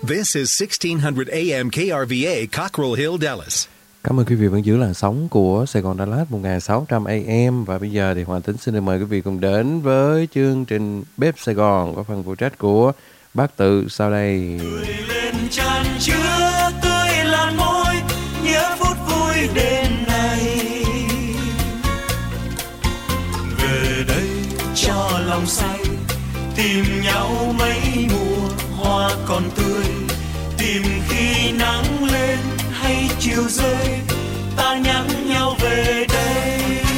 This is 1600 AM KRVA, Cockrell Hill, Dallas. Cảm ơn quý vị vẫn giữ làn sóng của Sài Gòn Đà Lạt 1600 AM. Và bây giờ thì Hoàng Tính xin được mời quý vị cùng đến với chương trình Bếp Sài Gòn có phần phụ trách của bác Tự sau đây. Cười lên tràn chứa tươi lan môi, nhớ phút vui đêm nay. Về đây cho lòng say, tìm nhau mấy mùa hoa còn tươi, tìm khi nắng lên hay chiều rơi, ta nhắn nhau về đây.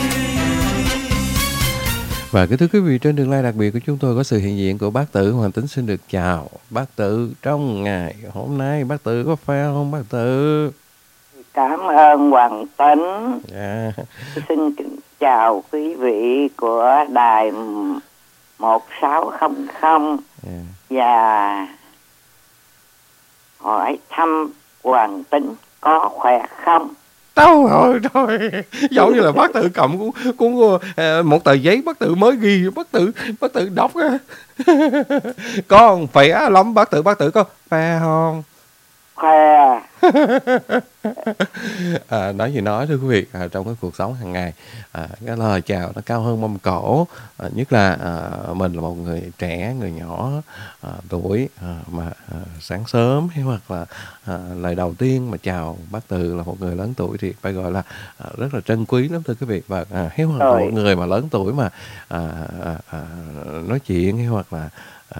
Và kính thưa quý vị, trên đường live đặc biệt của chúng tôi có sự hiện diện của bác Tự. Hoàng Tính xin được chào bác Tự trong ngày hôm nay. Bác Tự có phải không bác Tự? Cảm ơn Hoàng Tính. Xin chào quý vị của đài 1600 và hỏi thăm Hoàng Tính có khỏe không? Thôi, giống như là bác Tự cầm cuốn một tờ giấy bác Tự mới ghi, bác Tự đọc á. Con khỏe lắm bác Tự có khỏe không? Khỏe. Nói gì nói thưa quý vị, trong cái cuộc sống hàng ngày, cái lời chào nó cao hơn mâm cỗ, nhất là mình là một người trẻ, người nhỏ tuổi, mà sáng sớm hay hoặc là lời đầu tiên mà chào bác Tự là một người lớn tuổi thì phải gọi là rất là trân quý lắm thưa quý vị. Và hay hoặc là một người mà lớn tuổi mà nói chuyện hay hoặc là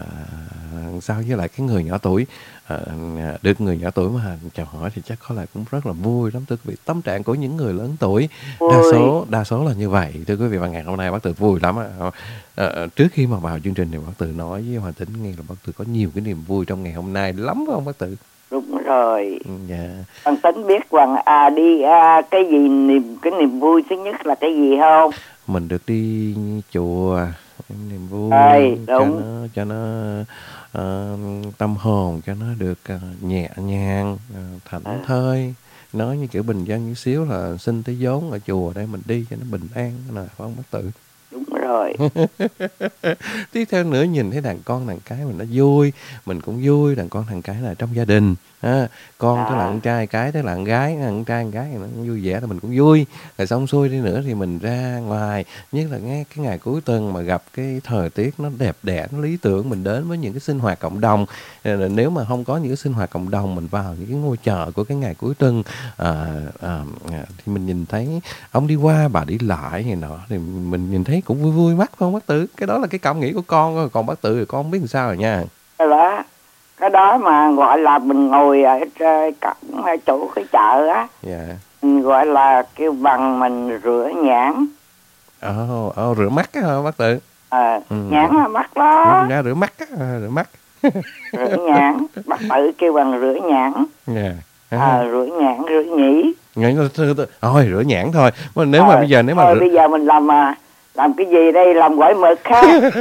sao với lại cái người nhỏ tuổi, được người nhỏ tuổi mà chào hỏi thì chắc có lẽ cũng rất là vui lắm thưa quý vị. Tâm trạng của những người lớn tuổi đa số là như vậy thưa quý vị. Và ngày hôm nay bác Tự vui lắm. Trước khi mà vào chương trình thì bác Tự nói với Hoàng Tính nghe là bác Tự có nhiều cái niềm vui trong ngày hôm nay lắm phải không bác Tự? Đúng rồi. Dạ. Hoàng Tính biết cái niềm vui thứ nhất là cái gì không? Mình được đi chùa, niềm vui cho nó tâm hồn cho nó được nhẹ nhàng, thảnh thơi. Nói như kiểu bình dân chút xíu là xin tới vốn ở chùa đây mình đi cho nó bình an nè, phải không bác Tự? Đúng rồi. Tiếp theo nữa nhìn thấy đàn con đàn cái mình nó vui, mình cũng vui. Đàn con đàn cái là trong gia đình, con tức là con trai, cái tức là con gái, con trai con gái thì nó vui vẻ là mình cũng vui. Rồi xong xuôi đi nữa thì mình ra ngoài, nhất là nghe cái ngày cuối tuần mà gặp cái thời tiết nó đẹp đẽ, nó lý tưởng, mình đến với những cái sinh hoạt cộng đồng. Nếu mà không có những cái sinh hoạt cộng đồng, mình vào những cái ngôi chợ của cái ngày cuối tuần, thì mình nhìn thấy ông đi qua bà đi lại này nọ thì mình nhìn thấy cũng vui vui mắt không bác Tự? Cái đó là cái cảm nghĩ của con, còn bác Tự thì con không biết làm sao rồi nha. Cái đó mà gọi là mình ngồi ở chỗ cái chợ á, mình gọi là kêu bằng mình rửa nhãn. Rửa mắt á hả bác Tự? Nhãn là mắt đó. Ra rửa mắt á, rửa mắt. Rửa nhãn, bác Tự kêu bằng rửa nhãn. Rửa nhãn, rửa nhĩ. Thôi rửa nhãn thôi. Nếu mà bây giờ bây giờ mình làm cái gì đây, làm gỏi mực ha.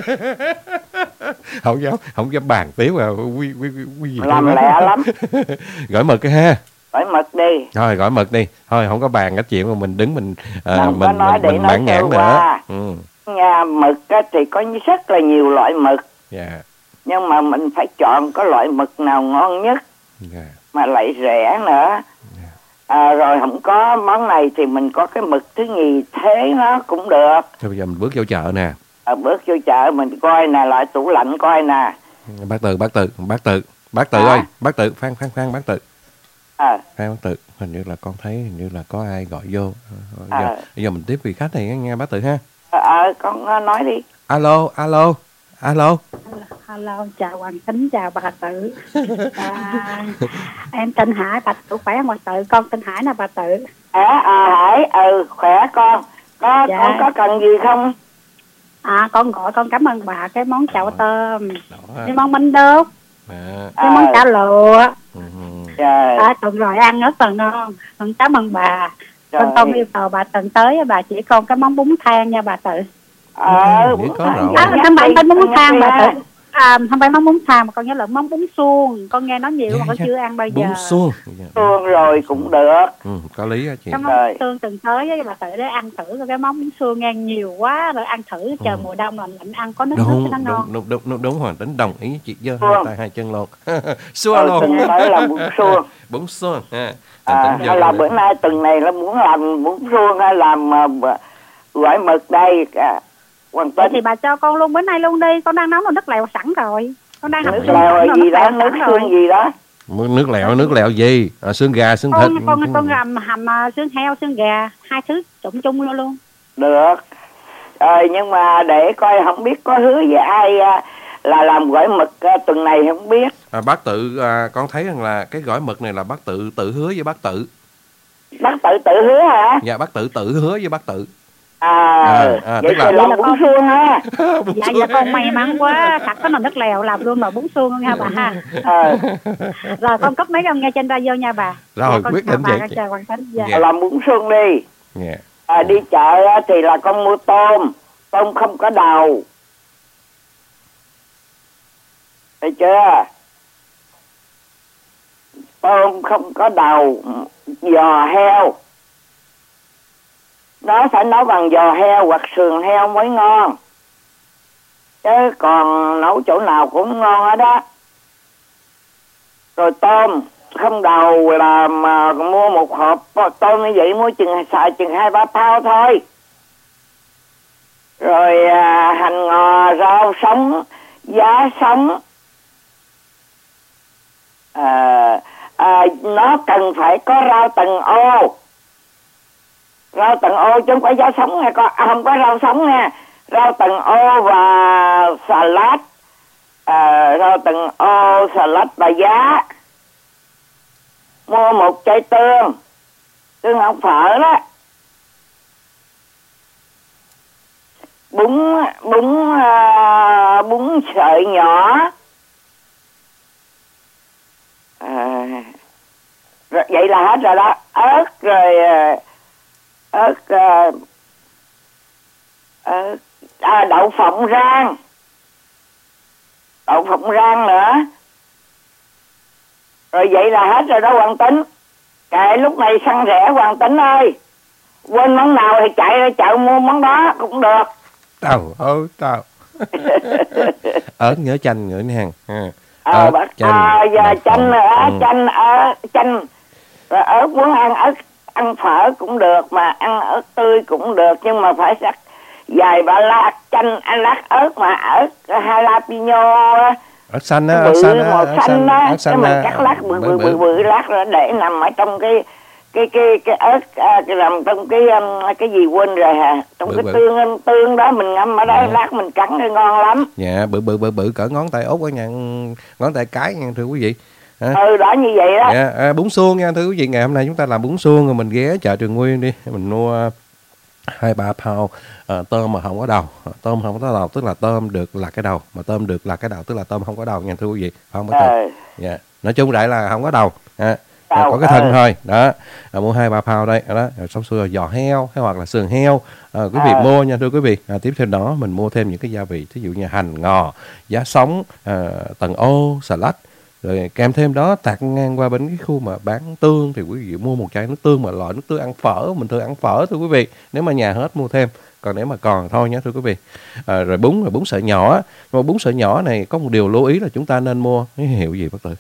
không dám bàn tiếp à, quy gì làm lẹ lắm. Gỏi mực ha. Gỏi mực đi. Thôi gỏi mực đi. Thôi không có bàn cái chuyện mà mình đứng mình mãn nhãn nữa. Nhà mực thì có rất là nhiều loại mực. Nhưng mà mình phải chọn có loại mực nào ngon nhất, mà lại rẻ nữa. Rồi không có món này thì mình có cái mực thứ nhì thế nó cũng được. Thôi bây giờ mình bước vô chợ nè. Bước vô chợ mình coi nè, lại tủ lạnh coi nè. Bác Tự ơi, bác Tự, khoan bác Tự. Khoan bác Tự, hình như là con thấy hình như là có ai gọi vô. Bây giờ mình tiếp vị khách này nghe bác Tự ha. Con nói đi. Alo. Hello, chào Hoàng Tính, chào bà Tự. Em tên Hải, bà Tự khỏe không bà Tự? Con tên Hải nè bà Tự. Hải, khỏe con. Con có cần gì không? Con gọi con cảm ơn bà cái món chảo tôm, cái món bánh đốt, cái món chả lụa. Tuần rồi ăn rất là ngon. Con cảm ơn bà. Con không yêu cầu bà tuần tới bà chỉ con cái món bún thang nha bà Tự. Có rồi. Bạn tên bún thang bà Tự. không phải món bún xào mà con nhớ là món bún suông, con nghe nói nhiều mà con chưa ăn bao giờ. Bún suông. Suông rồi cũng được. Có lý á chị. Cái món suông từng tới với bà tự để ăn thử cái món bún suông nghe nhiều quá rồi ăn thử chờ mùa đông là lạnh ăn có nước nó ngon. Đúng Hoàng Tính đồng ý chị, giơ hai tay hai chân luôn. Xua luôn. Tuần tới là bún suông. Bún suông ha. Hay là bữa nay tuần này nó muốn làm bún suông hay làm gỏi mực đây Hoàng Tính. Thì bà cho con luôn bữa nay luôn đi, con đang nấu nồi nước lèo sẵn rồi. Con đang nước lèo gì đó, nước xương gì đó. Nước lèo gì? Xương gà, xương thịt. Con hầm xương heo, xương gà, hai thứ trộn chung luôn. Được. Nhưng mà để coi không biết có hứa với ai là làm gỏi mực tuần này không biết. Bác Tự con thấy rằng là cái gỏi mực này là bác Tự hứa với bác Tự. Bác Tự hứa hả? Dạ bác Tự hứa với bác Tự. Vậy thì làm bún suông ha. Dạ con may mắn quá, thật có nồi nước lèo làm luôn nồi bún suông luôn nha bà ha. Rồi con cấp mấy ông nghe trên radio nha bà. Rồi quyết định vậy. Làm bún suông đi. Đi chợ thì là con mua tôm không có đầu. Thấy chưa? Tôm không có đầu, giò heo. Nó phải nấu bằng giò heo hoặc sườn heo mới ngon. Chứ còn nấu chỗ nào cũng ngon hết đó. Rồi tôm không đầu là mà mua một hộp tôm như vậy mua xài chừng 2-3 thao thôi. Rồi hành ngò, rau sống, giá sống. Nó cần phải có rau tầng ô. Rau tầng ô chứ không phải giá sống nha con, không có rau sống nha. Rau tầng ô và salad. Rau tầng ô, salad và giá. Mua một chai tương học phở đó. Bún sợi nhỏ. Vậy là hết rồi đó. Ớt rồi đậu phộng rang nữa. Rồi vậy là hết rồi đó Hoàng Tính. Kệ lúc này săn rẻ Hoàng Tính ơi. Quên món nào thì chạy ra chợ mua món đó cũng được. Tao ớt nhớ chanh nữa nè. Chanh. Rồi ớt muốn ăn phở cũng được mà ăn ớt tươi cũng được, nhưng mà phải sắc vài ba lát chanh, lát ớt mà ớt jalapeno, ớt xanh á, ớt xanh đó, cái mình cắt lát bự lát rồi để nằm ở trong cái ớt làm trong cái gì quên rồi hả, trong cái tương đó mình ngâm ở đây lát mình cắn thì ngon lắm. Dạ, bự cỡ ngón tay út ở nhà, ngón tay cái nha thưa quý vị. Đó như vậy đó. Dạ, bún suông nha thưa quý vị, ngày hôm nay chúng ta làm bún suông rồi mình ghé chợ Trường Nguyên đi, mình mua 2-3 pound tôm mà không có đầu. Tôm không có đầu tức là tôm được là cái đầu, mà tôm được là cái đầu tức là tôm không có đầu nha thưa quý vị, không có đầu. Dạ, nói chung lại là không có đầu. Có cái thân thôi đó. Mua 2-3 pound đây đó, rồi xong xuôi giò heo hay hoặc là sườn heo quý vị mua nha thưa quý vị. Tiếp theo đó mình mua thêm những cái gia vị, thí dụ như hành ngò, giá sống, tầng ô, xà lách. Rồi kèm thêm đó tạt ngang qua bên cái khu mà bán tương thì quý vị mua một chai nước tương, mà loại nước tương ăn phở, mình thường ăn phở thưa quý vị. Nếu mà nhà hết mua thêm, còn nếu mà còn thôi nhé thưa quý vị. Rồi bún sợi nhỏ. Nhưng mà bún sợi nhỏ này có một điều lưu ý là chúng ta nên mua cái hiệu gì bác Tự?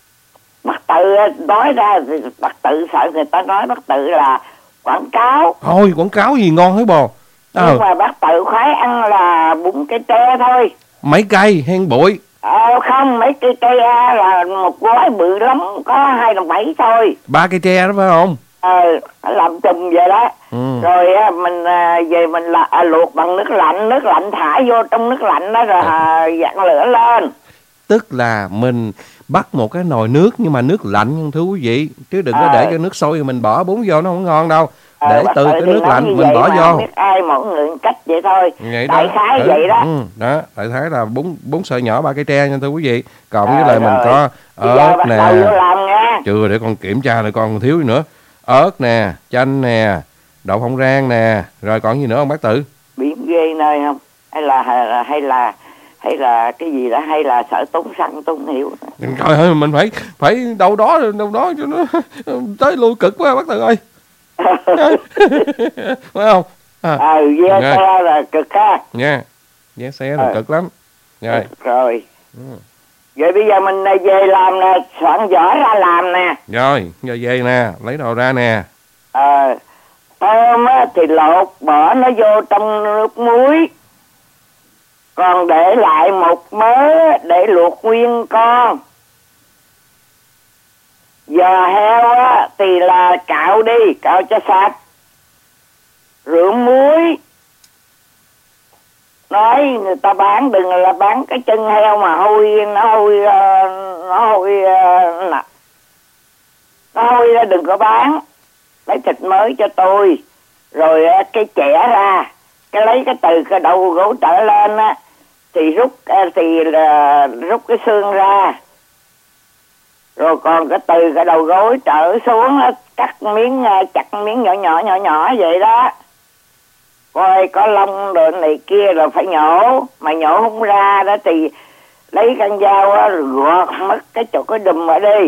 Bác Tự nói ra thì bác Tự sợ người ta nói bác Tự là quảng cáo. Thôi quảng cáo gì ngon hết bò. Nhưng mà bác Tự khoái ăn là bún cây tre thôi. Mấy cây hen bụi? Không, mấy cây tre là một gói bự lắm, có 2 đồng 7 thôi. 3 cây tre đó phải không? Làm chùm vậy đó. Rồi mình về mình luộc bằng nước lạnh thả vô trong nước lạnh đó rồi dặn lửa lên. Tức là mình bắt một cái nồi nước nhưng mà nước lạnh nha thưa quý vị, chứ đừng có để cho nước sôi rồi mình bỏ bún vô, nó không ngon đâu. Để từ cái nước lạnh mình bỏ vô. Biết ai mỗi người cách vậy thôi. Vậy đại khái vậy đó. Đó, đại khái là bún sợi nhỏ 3 cây tre nha thưa quý vị. Cộng với lại mình có ớt nè. Chưa, để con kiểm tra lại con thiếu gì nữa. Ớt nè, chanh nè, đậu phộng rang nè, rồi còn gì nữa không bác Tự? Biển ghê nơi không? hay là cái gì đó, hay là sợ tốn xăng tôi không hiểu. Trời ơi, mình phải đâu đó cho nó tới lui cực quá bác Từ ơi. Phải không? Vé xe là cực ha. Nha, vé xe là cực lắm. Rồi. Vậy bây giờ mình về làm nè, soạn giỏ ra làm nè. Rồi, giờ về nè, lấy đồ ra nè. Tôm á thì lột bỏ nó vô trong nước muối, còn để lại một mớ để luộc nguyên con. Giò heo á thì là cạo đi, cạo cho sạch, rửa muối. Nói người ta bán đừng là bán cái chân heo mà nó hôi ra, đừng có bán. Lấy thịt mới cho tôi, rồi cái chẻ ra, cái lấy cái từ cái đầu gỗ trở lên á thì rút cái xương ra, rồi còn cái từ cái đầu gối trở xuống á, cắt miếng, chặt miếng nhỏ vậy đó. Coi có lông đồ này kia rồi phải nhổ, mà nhổ không ra đó thì lấy con dao á gọt mất cái chỗ cái đùm ở đi.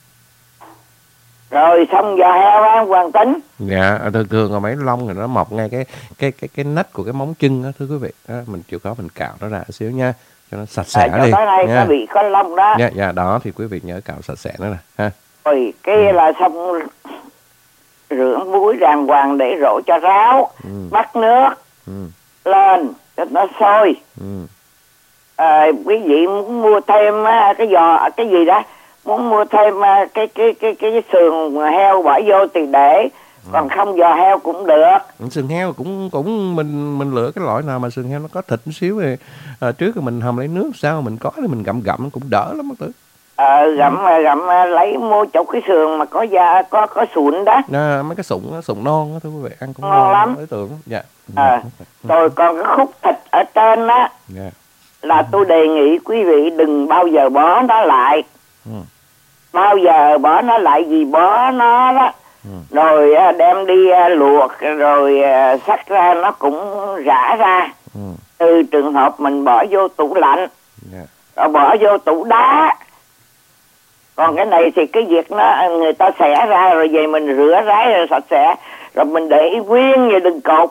Rồi xong giò heo á hoàn tính. Dạ, thường là mấy lông rồi nó mọc ngay cái nách của cái móng chân đó thưa quý vị. Đó, mình chịu khó mình cạo nó ra xíu nha, cho nó sạch sẽ đi. Cái này nó bị có lông đó. Dạ, đó thì quý vị nhớ cạo sạch sẽ nữa nè ha. Rồi cái là xong rửa muối đàng hoàng để rổ cho ráo, bắt nước lên cho nó sôi. Quý vị muốn mua thêm cái giò cái gì đó, muốn mua thêm cái sườn heo bỏ vô thì để, còn không giò heo cũng được. Sườn heo cũng mình lựa cái loại nào mà sườn heo nó có thịt một xíu thì trước rồi mình hầm lấy nước, sao mình có thì mình gặm cũng đỡ lắm bác Tử. Gặm lấy mua chỗ cái sườn mà có da có sụn đó. Mấy cái sụn non đó thưa quý vị, ăn cũng ngon lắm. Đối tượng. Dạ. Rồi còn cái khúc thịt ở trên đó là tôi đề nghị quý vị đừng bao giờ bó nó lại. Bao giờ bỏ nó lại, vì bó nó đó rồi đem đi luộc rồi xắt ra nó cũng rã ra. Từ trường hợp mình bỏ vô tủ lạnh rồi bỏ vô tủ đá. Còn cái này thì cái việc nó người ta xẻ ra rồi về mình rửa ráy rồi sạch sẽ, rồi mình để nguyên vậy đừng cột.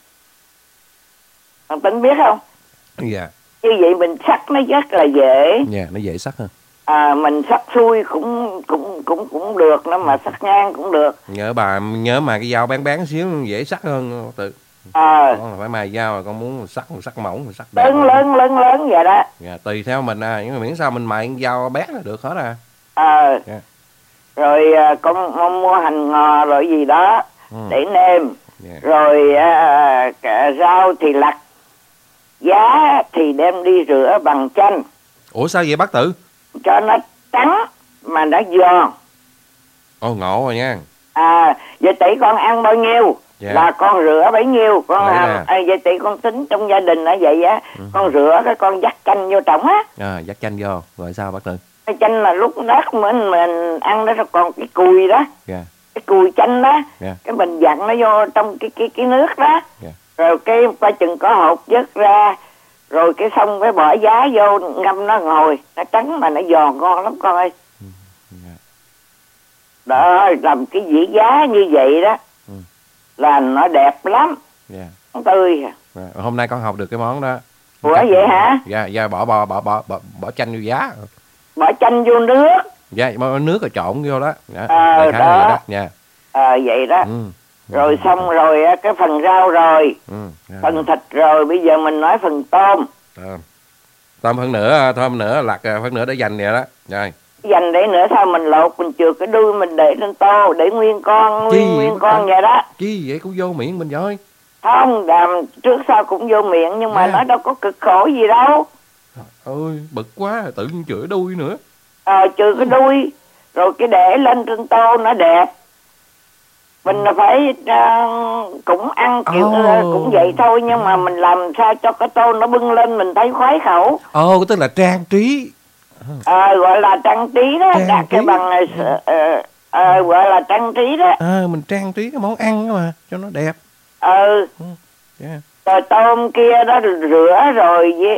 Thằng Tính biết không? Dạ. Như vậy mình sắc nó rất là dễ. Dạ, nó dễ sắc hơn. Mình sắc xuôi cũng được nữa, mà sắc ngang cũng được. Nhớ mà cái dao bán xíu dễ sắc hơn tự. Con là phải mài dao, là con muốn sắc mỏng, sắc đẹp. Lớn vậy đó. Dạ, tùy theo mình nhưng mà miễn sao mình mài dao bé là được hết à. Rồi con mua hành ngò rồi gì đó để nêm. Rồi rau thì lặt, giá thì đem đi rửa bằng chanh. Ủa sao vậy bác Tử? Cho nó trắng mà nó giòn. Ồ, ngộ rồi nha. Vậy tỷ con ăn bao nhiêu là con rửa bấy nhiêu. Vậy tỷ con tính trong gia đình là vậy á. Con rửa cái con dắt chanh vô trỏng á. Dắt chanh vô rồi sao bác Tử? Cái chanh là lúc đó mình ăn đó, còn cái cùi đó, cái cùi chanh đó, cái mình dặn nó vô trong cái nước đó. Rồi cái qua chừng có hột vớt ra, rồi cái xong cái bỏ giá vô ngâm nó ngồi, nó trắng mà nó giòn ngon lắm con ơi. Đó, làm cái dĩa giá như vậy đó là nó đẹp lắm. Nó tươi. Hôm nay con học được cái món đó. Ủa vậy hả? Dạ, bỏ chanh vô giá. Bỏ chanh vô nước. Dạ, bỏ nước rồi trộn vô đó. Đó. Vậy đó. Rồi xong rồi cái phần rau rồi, phần thịt rồi, bây giờ mình nói phần tôm. Tôm phân nửa lặt phân nửa để dành vậy đó. Rồi. Dành để nữa sao mình lột, mình chừa cái đuôi mình để lên tô, để nguyên con vậy đó. Chi vậy cũng vô miệng mình rồi. Không, trước sau cũng vô miệng, nhưng mà nó đâu có cực khổ gì đâu. Ôi, bực quá, tự nhiên chữa đuôi nữa. Chừa cái đuôi, rồi cái để lên trên tô nó đẹp. Mình phải cũng ăn kiểu cũng vậy thôi, nhưng mà mình làm sao cho cái tô nó bưng lên mình thấy khoái khẩu. Tức là trang trí. Gọi là trang trí đó, đặt cái bằng gọi là trang trí đó. Mình trang trí cái món ăn đó mà cho nó đẹp. Rồi tôm kia đó rửa rồi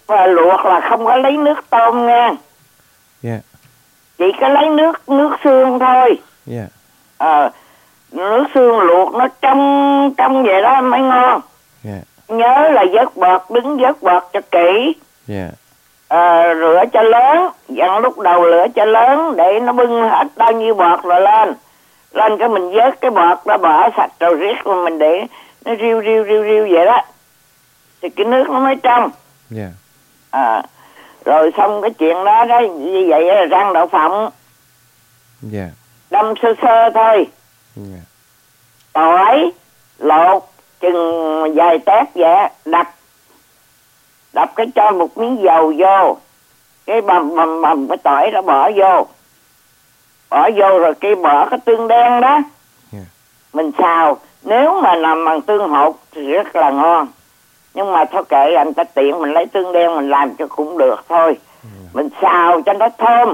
và luộc là không có lấy nước tôm nha. Yeah. Chỉ có lấy nước xương thôi. Yeah. Nước xương luộc nó trong vậy đó mới ngon. Yeah. Nhớ là vớt bọt, đứng vớt bọt cho kỹ. Yeah. Rửa cho lớn, dặn lúc đầu rửa cho lớn để nó bưng hết bao nhiêu bọt rồi lên cái mình vớt cái bọt đó bỏ sạch rồi riết rồi mình để nó riu vậy đó thì cái nước nó mới trong. Yeah. Rồi xong cái chuyện đó như vậy là rang đậu phộng. Yeah. Đâm sơ thôi. Yeah. Tỏi lột chừng vài tép vậy, đập cái cho một miếng dầu vô, cái bầm cái tỏi đó bỏ vô rồi cái bỏ cái tương đen đó. Yeah. Mình xào, nếu mà làm bằng tương hột thì rất là ngon, nhưng mà thôi kệ, anh ta tiện mình lấy tương đen mình làm cho cũng được thôi. Yeah. Mình xào cho nó thơm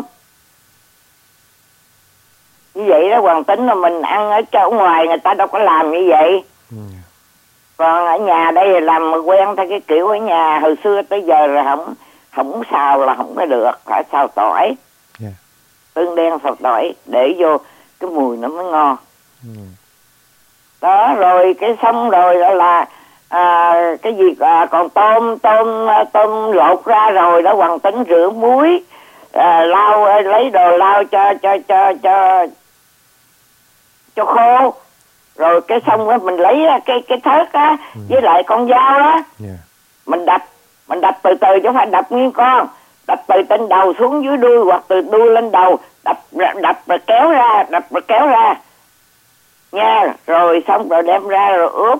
như vậy đó. Hoàng Tính là mình ăn ở ngoài người ta đâu có làm như vậy. Yeah. Còn ở nhà đây là làm mà quen theo cái kiểu ở nhà hồi xưa tới giờ rồi không xào là không có được, phải xào tỏi. Yeah. Tương đen xào tỏi để vô cái mùi nó mới ngon. Đó rồi cái xong rồi đó là cái gì còn tôm lột ra rồi đó. Hoàng Tính rửa muối, lau, lấy đồ lau cho khô. Rồi cái xong đó mình lấy cái thớt á, với lại con dao đó. Yeah. Mình đập từ từ chứ không phải đập nguyên con. Đập từ trên đầu xuống dưới đuôi, hoặc từ đuôi lên đầu, đập rồi kéo ra nha. Rồi xong rồi đem ra rồi ướp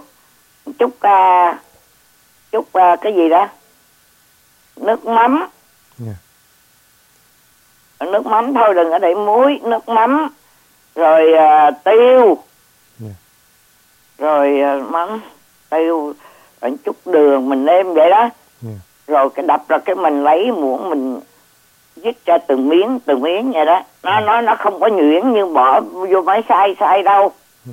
chút cái gì đó, nước mắm. Yeah. Nước mắm thôi, đừng có để muối, nước mắm rồi tiêu. Yeah. Rồi mắm tiêu rồi chút đường mình nêm vậy đó. Yeah. Rồi cái đập ra cái mình lấy muỗng mình dứt ra từng miếng vậy đó. Nó không có nhuyễn như bỏ vô máy xay đâu.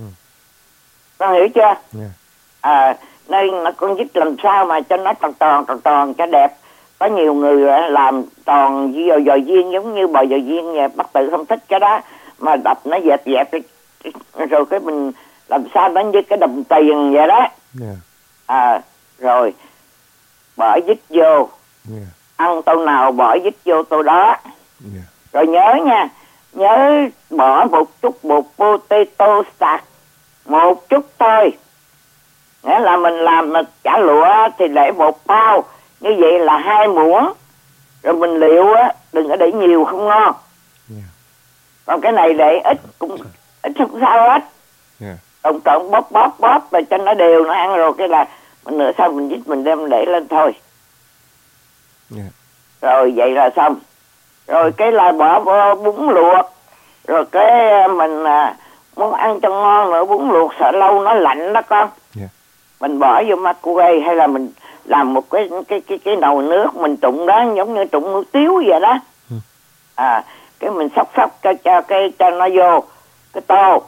Con hiểu chưa? Yeah. Nên nó con dứt làm sao mà cho nó tròn cho đẹp. Có nhiều người làm tròn với giò viên giống như bò giò viên vậy, bác Tự không thích cái đó, mà đập nó dẹp rồi cái mình làm sao nó như cái đồng tiền vậy đó. Yeah. Rồi bỏ dứt vô. Yeah. Ăn tô nào bỏ dứt vô tô đó. Yeah. Rồi nhớ nha, nhớ bỏ một chút bột potato starch, một chút thôi. Nghĩa là mình làm chả lụa thì để một bao, như vậy là 2 muỗng. Rồi mình liệu á, đừng có để nhiều không ngon. Yeah. Còn cái này để ít cũng ít không sao hết. Yeah. Trộn bóp rồi cho nó đều, nó ăn rồi cái là mình nửa sau mình dít mình đem để lên thôi. Yeah. Rồi vậy là xong. Rồi cái là bỏ vô bún luộc. Rồi cái mình muốn ăn cho ngon nữa, bún luộc sợ lâu nó lạnh đó con. Yeah. Mình bỏ vô microwave hay là mình làm một cái nồi nước mình trụng đó, giống như trụng hủ tiếu vậy đó. Cái mình xóc cho nó vô cái tô.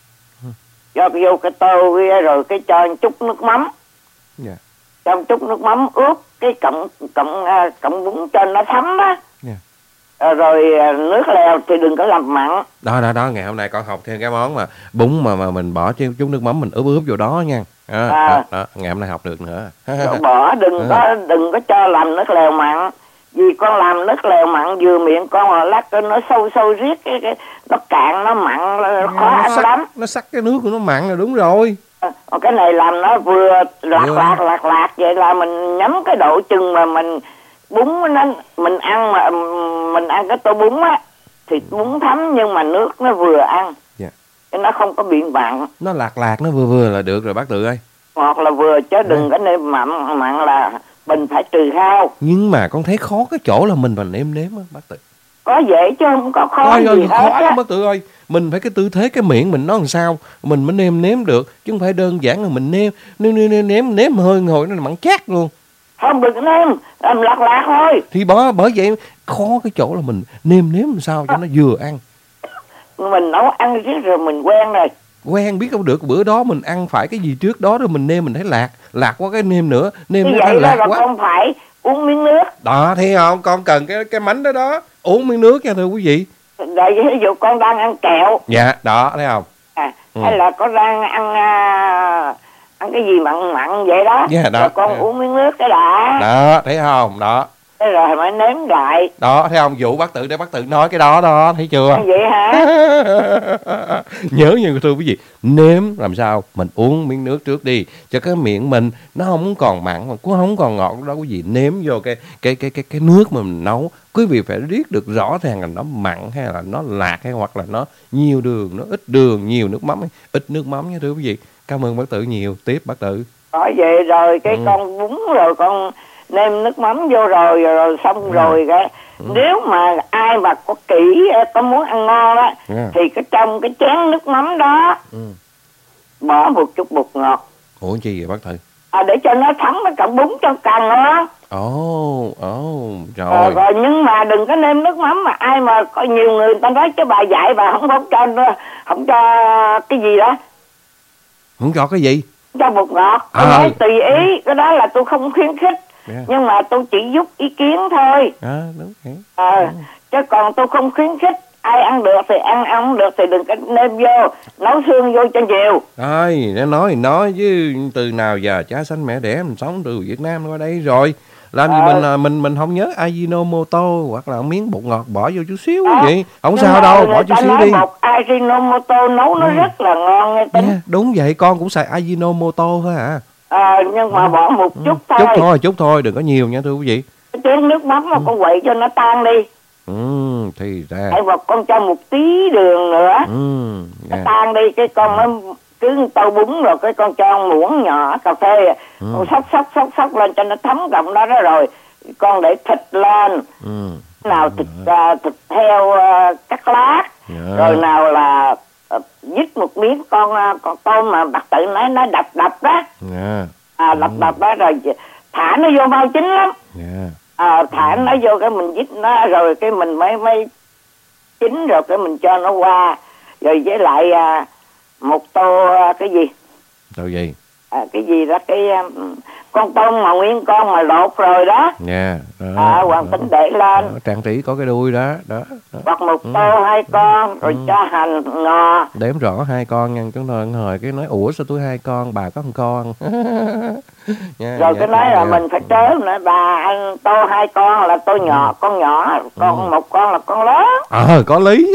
Cho vô cái tô rồi cái cho chút nước mắm. Yeah. Cho chút nước mắm ướp cái cọng bún cho nó thấm á. Yeah. Rồi nước lèo thì đừng có làm mặn. Đó ngày hôm nay con học thêm cái món mà bún mà mình bỏ chút nước mắm mình ướp vô đó nha. Đó, ngày hôm nay học được nữa. Rồi bỏ đừng có cho làm nước lèo mặn. Vì con làm nước lèo mặn vừa miệng con mà lát nó sâu riết cái nó cạn, nó mặn, khó ăn lắm. Nó sắc cái nước của nó mặn là đúng rồi. Cái này làm nó vừa lạc vậy là mình nhắm cái độ chừng mà mình bún nó mình ăn cái tô bún á thì bún thấm nhưng mà nước nó vừa ăn. Yeah. Cái nó không có bị mặn. Nó lạc nó vừa là được rồi bác Tự ơi. Ngọt là vừa chứ đừng có nêm mặn là mình phải trừ khao. Nhưng mà con thấy khó cái chỗ là mình mà nêm á bác Tự. Có dễ chứ không có khó gì hết. Khó lắm bác Tự ơi. Mình phải cái tư thế cái miệng mình nó làm sao mình mới nêm được, chứ không phải đơn giản là mình nêm hơi ngồi nó mặn chát luôn. Không được nêm, làm lạc thôi. Thì bởi vậy khó cái chỗ là mình nêm làm sao cho nó vừa ăn. Mình nấu ăn riết rồi mình quen rồi. Quen biết không được, bữa đó mình ăn phải cái gì trước đó rồi mình nêm mình thấy lạc quá cái nêm nữa, nêm như nó vậy lạc là quá. Không phải uống miếng nước. Đó, thấy không? Con cần cái mánh đó đó. Uống miếng nước nha thưa quý vị. Rồi ví dụ con đang ăn kẹo. Dạ, đó, thấy không? Hay là con đang ăn cái gì mặn mặn vậy đó. Yeah, đó. Rồi con uống miếng nước cái đã. Đó, thấy không? Đó. Thế rồi mới nếm lại. Đó, thấy không? Dụ bác Tự để bác Tự nói cái đó, thấy chưa? Vậy hả? Nhớ nha thưa quý vị, nếm làm sao mình uống miếng nước trước đi, cho cái miệng mình nó không còn mặn mà cũng không còn ngọt đó quý vị. Nếm vô cái nước mà mình nấu, quý vị phải biết được rõ ràng là nó mặn hay là nó lạc, hay hoặc là nó nhiều đường, nó ít đường, nhiều nước mắm, ít nước mắm nha thưa quý vị. Cảm ơn bác Tự nhiều. Tiếp bác Tự. Nói vậy rồi cái con bún rồi con nêm nước mắm vô rồi xong rồi cái nếu mà ai mà có kỹ, có muốn ăn ngon á thì cái trong cái chén nước mắm đó bỏ một chút bột ngọt. Ủa chi vậy bác Tự? Để cho nó thấm cái cọng bún cho càng đó. Rồi. Rồi nhưng mà đừng có nêm nước mắm, mà ai mà có nhiều người ta nói chứ bà dạy bà không cho cái gì đó. Không cho cái gì? Cho bột ngọt. Nói tùy ý, cái đó là tôi không khuyến khích. Nhưng mà tôi chỉ giúp ý kiến thôi. Đúng chứ còn tôi không khuyến khích. Ai ăn được thì ăn không được thì đừng có nêm vô, nấu xương vô cho nhiều. Nói chứ từ nào giờ cha sanh mẹ đẻ mình sống từ Việt Nam qua đây rồi, làm gì mình không nhớ Ajinomoto hoặc là miếng bột ngọt bỏ vô chút xíu vậy, không sao đâu, bỏ chút xíu đi. Bột Ajinomoto nấu nó rất là ngon nghe Tính. Đúng vậy, con cũng xài Ajinomoto thôi à. Nhưng mà bỏ một chút thôi. Chút thôi, đừng có nhiều nha thưa quý vị. Chén nước mắm mà con quậy cho nó tan đi. Thì ra. Hay hoặc con cho một tí đường nữa. Nó tan đi, cái con mới cứ tô bún rồi cái con cho muỗng nhỏ cà phê, con xóc lên cho nó thấm cộng đó rồi con để thịt lên. Nào thịt heo cắt lát, rồi nào là dít một miếng con tôm mà bác Tự nói nó đập đó. Đập đó rồi thả nó vô bao chín lắm. Thả nó vô cái mình dít nó rồi cái mình mới chín rồi cái mình cho nó qua, rồi với lại một tô cái gì? Tô gì? Cái gì đó, cái con tôm mà nguyên con mà lột rồi đó. Hoàng Tính để lên. Trang trí có cái đuôi đó. Hoặc một tô 2 con rồi cho hành ngò. Đếm rõ 2 con nha, chúng tôi hồi cái nói ủa sao tôi 2 con, bà có 1 con. Rồi cái nói là mình phải trớ nữa, bà ăn tô 2 con là tô nhỏ, con nhỏ, con 1 con là con lớn. Có lý.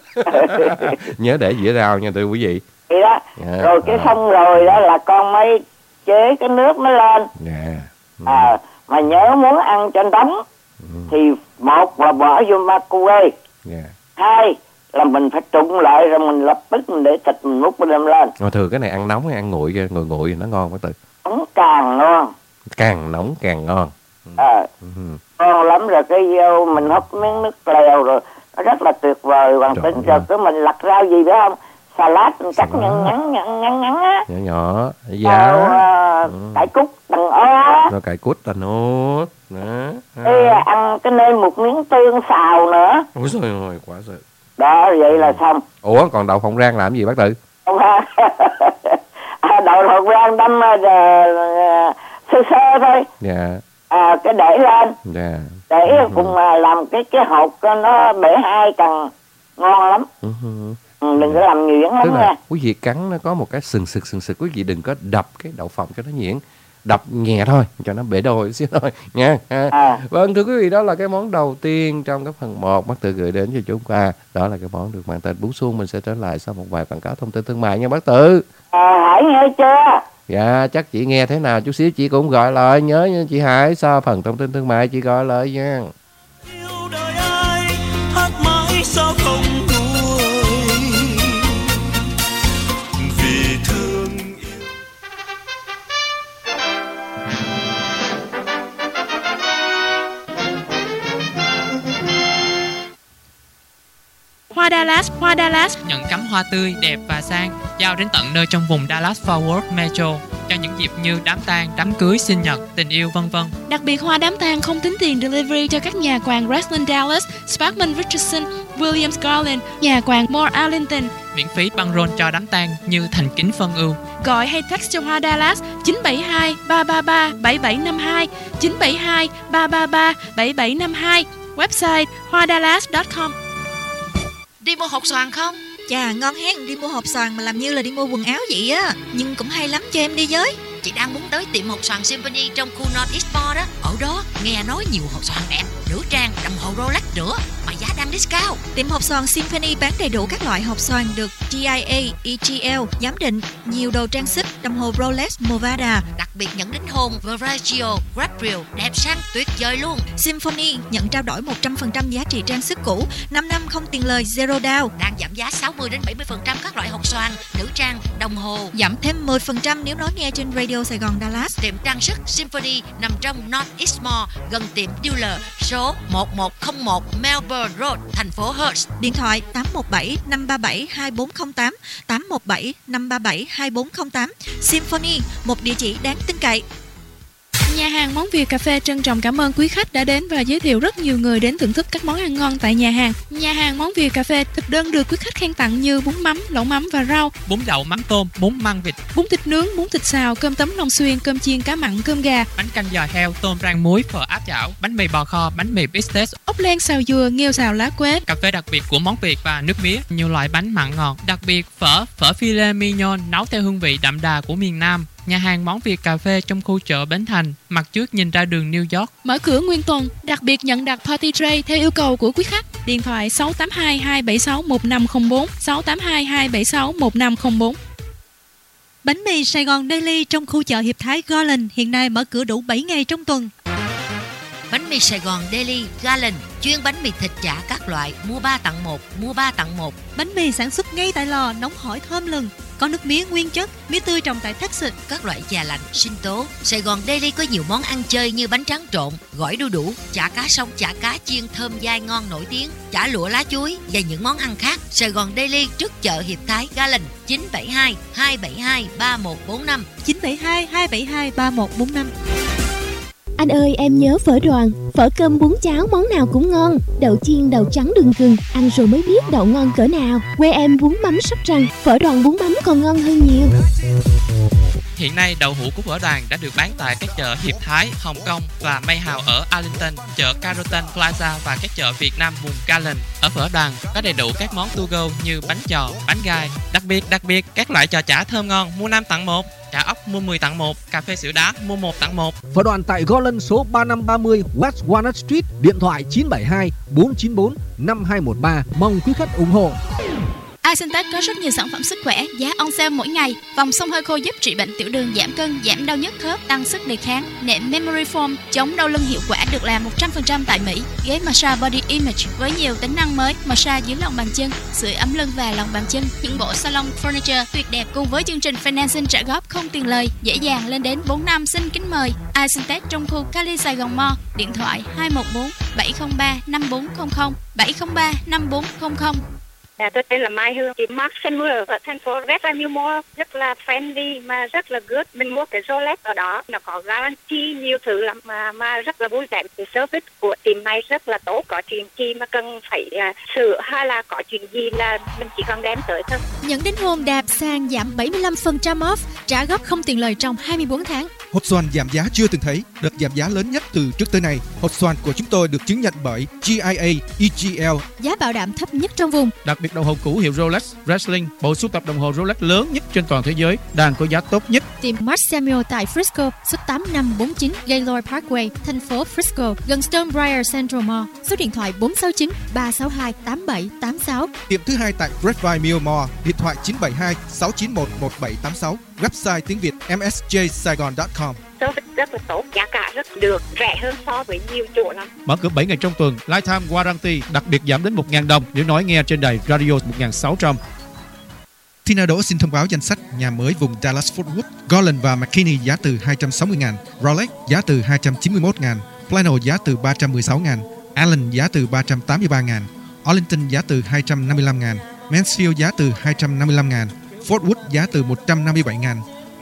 Nhớ để dĩa rau nha thưa quý vị. Vậy đó. Rồi cái xong rồi đó là con mới chế cái nước nó lên. Mà nhớ muốn ăn cho nóng thì 1 là bỏ vô microwave. 2 là mình phải trụng lại rồi mình lập tức mình để thịt mình múc đem lên. Thường cái này ăn nóng hay ăn nguội, nguội thì nó ngon quá Tự. Nóng càng ngon. Càng nóng càng ngon. Ngon lắm, rồi cái vô mình húp miếng nước lèo rồi nó rất là tuyệt vời. Hoàng Tính rồi cái mình lặt rau gì biết không? Salad mình cắt ngắn á. Nhỏ cải cút bằng ó. Rồi cải cút bằng ó. Ăn cái nêm một miếng tương xào nữa. Ôi trời ơi, quá sợ. Đó, vậy là xong. Ủa, còn đậu phộng rang làm gì bác Tự? Đậu phộng rang đâm sơ thôi. Cái để lên. Để cùng làm cái hột nó bể 2 cần ngon lắm. Đừng có làm nhuyễn lắm nha. Quý vị cắn nó có một cái sừng sực, quý vị đừng có đập cái đậu phộng cho nó nhuyễn, đập nhẹ thôi cho nó bể đôi xíu thôi nha. Vâng thưa quý vị, đó là cái món đầu tiên trong cái phần 1 bác Tự gửi đến cho chúng ta, đó là cái món được mang tên bún suông. Mình sẽ trở lại sau một vài quảng cáo thông tin thương mại nha bác Tự. Hải nghe chưa? Dạ chắc chị nghe thế nào chút xíu chị cũng gọi lại, nhớ nha chị Hải, sau phần thông tin thương mại chị gọi lại nha. Yêu đời ai hát mãi sao không vì thương yêu. Hoa Dallas nhận cắm hoa tươi, đẹp và sang, giao đến tận nơi trong vùng Dallas-Fort Worth Metro. cho những dịp như đám tang, đám cưới, sinh nhật, tình yêu v.v. Đặc biệt hoa đám tang không tính tiền delivery cho các nhà quàng Graceland Dallas, Sparkman Richardson, Williams Garland, nhà quàng Moore Arlington. Miễn phí băng rôn cho đám tang như thành kính phân ưu. Gọi hay text cho Hoa Dallas 972 333 7752 972 333 7752. Website hoadallas.com. Đi mua hột xoàn không? Chà, ngon hén, đi mua hộp xoàn mà làm như là đi mua quần áo vậy á. Nhưng cũng hay lắm, cho em đi với. Chị đang muốn tới tiệm hột xoàn Symphony trong khu North East Mall đó. Ở đó nghe nói nhiều hột xoàn đẹp, nữ trang, đồng hồ Rolex nữa mà giá đang discount. Tiệm hộp xoàn Symphony bán đầy đủ các loại hộp xoàn được GIA, EGL giám định, nhiều đồ trang sức, đồng hồ Rolex, Movada. Đặc biệt nhận đính hôn, Verragio, Gabriel, đẹp sang tuyệt vời luôn. Symphony nhận trao đổi 100% giá trị trang sức cũ, 5 năm không tiền lời, zero down. Đang giảm giá 60-70% các loại hộp xoàn, nữ trang, đồng hồ. Giảm thêm 10% nếu nói nghe trên Radio Sài Gòn Dallas. Tiệm trang sức Symphony nằm trong North East Mall, gần tiệm dealer số 1101 Melbourne Road, thành phố Hertz. Điện thoại 817-537-2408, 817-537-2408. Symphony, một địa chỉ đáng tin cậy. Nhà hàng Món Việt Cà Phê trân trọng cảm ơn quý khách đã đến và giới thiệu rất nhiều người đến thưởng thức các món ăn ngon tại nhà hàng. Nhà hàng Món Việt Cà Phê thực đơn được quý khách khen tặng như bún mắm, lẩu mắm và rau, bún đậu mắm tôm, bún măng vịt, bún thịt nướng, bún thịt xào, cơm tấm Long Xuyên, cơm chiên cá mặn, cơm gà, bánh canh giò heo, tôm rang muối, phở áp chảo, bánh mì bò kho, bánh mì bít tết, ốc len xào dừa, nghêu xào lá quế, cà phê đặc biệt của Món Việt và nước mía, nhiều loại bánh mặn ngọt, đặc biệt phở filet mignon nấu theo hương vị đậm đà của miền Nam. Nhà hàng Món Việt Cà Phê trong khu chợ Bến Thành, mặt trước nhìn ra đường New York. Mở cửa nguyên tuần, đặc biệt nhận đặt party tray theo yêu cầu của quý khách. Điện thoại 682 276 1504, 682 276 1504. Bánh mì Sài Gòn Daily trong khu chợ Hiệp Thái Garland hiện nay mở cửa đủ 7 ngày trong tuần. Bánh mì Sài Gòn Daily Garland, chuyên bánh mì thịt chả các loại, mua 3 tặng 1, mua 3 tặng 1. Bánh mì sản xuất ngay tại lò, nóng hổi thơm lừng, có nước mía nguyên chất, mía tươi trồng tại Texas. Các loại chè lạnh, sinh tố. Sài Gòn Daily có nhiều món ăn chơi như bánh tráng trộn, gỏi đu đủ, chả cá sông, chả cá chiên thơm dai ngon nổi tiếng, chả lụa lá chuối và những món ăn khác. Sài Gòn Daily trước chợ Hiệp Thái Garland, 972 272 3145, 972 272 3145. Anh ơi, em nhớ phở Đoàn, phở cơm bún cháo món nào cũng ngon, đậu chiên đậu trắng đường gừng, ăn rồi mới biết đậu ngon cỡ nào. Quê em bún mắm Sóc Trăng, phở Đoàn bún mắm còn ngon hơn nhiều. Hiện nay đậu hũ của phở Đoàn đã được bán tại các chợ Hiệp Thái, Hồng Kông và Mayhouse ở Arlington, chợ Carrollton Plaza và các chợ Việt Nam vùng Garland. Ở phở Đoàn có đầy đủ các món to go như bánh giò, bánh gai. Đặc biệt các loại giò chả thơm ngon, mua 5 tặng 1. Chả ốc mua 10 tặng 1, cà phê sữa đá mua 1 tặng 1. Phở Đoàn tại Garland số 3530 West Walnut Street, điện thoại 972 494 5213. Mong quý khách ủng hộ. Isentech có rất nhiều sản phẩm sức khỏe, giá on sale mỗi ngày. Vòng xông hơi khô giúp trị bệnh tiểu đường, giảm cân, giảm đau nhức khớp, tăng sức đề kháng. Nệm Memory Foam chống đau lưng hiệu quả được làm 100% tại Mỹ. Ghế massage Body Image với nhiều tính năng mới, massage dưới lòng bàn chân, sưởi ấm lưng và lòng bàn chân. Những bộ salon furniture tuyệt đẹp cùng với chương trình financing trả góp không tiền lời, dễ dàng lên đến 4 năm. Xin kính mời Isentech trong khu Cali Sài Gòn Mall. Điện thoại 214 703 5400 703 5400. Tôi tên là Mai Hương, chị Mark Samuel ở thành phố West Mall, rất là friendly mà rất là good. Mình mua cái Rolex ở đó, nó có guarantee nhiều thứ lắm mà rất là vui vẻ. Cái service của team này rất là tốt, có chuyện chi mà cần phải sửa hay là có chuyện gì là mình chỉ cần đem tới thôi. Nhận đính hôn đạp sàn giảm 75% off, trả góp không tiền lời trong 24 tháng. Hột xoàn giảm giá chưa từng thấy, đợt giảm giá lớn nhất từ trước tới nay. Hột xoàn của chúng tôi được chứng nhận bởi GIA, EGL. Giá bảo đảm thấp nhất trong vùng. Đặc biệt đồng hồ cũ hiệu Rolex, Breitling, bộ sưu tập đồng hồ Rolex lớn nhất trên toàn thế giới, đang có giá tốt nhất. Tiệm Mark Samuel tại Frisco, số 8549 Gaylord Parkway, thành phố Frisco, gần Stonebriar Central Mall. Số điện thoại 469 362 8786. Tiệm thứ hai tại Grapevine Mill Mall, điện thoại 972 691 1786. Website tiếng Việt msjsaigon.com. Service rất là tốt, giá cả rất được, rẻ hơn so với nhiều chỗ lắm. Mở cửa 7 ngày trong tuần, lifetime warranty, đặc biệt giảm đến 1.000 đồng nếu nói nghe trên đài radio 1600. Tina Đỗ xin thông báo danh sách nhà mới vùng Dallas Fort Worth. Garland và McKinney giá từ 260.000, Rolex giá từ 291.000, Plano giá từ 316.000, Allen giá từ 383.000, Arlington giá từ 255.000, Mansfield giá từ 255.000, Fort Worth giá từ 157.000,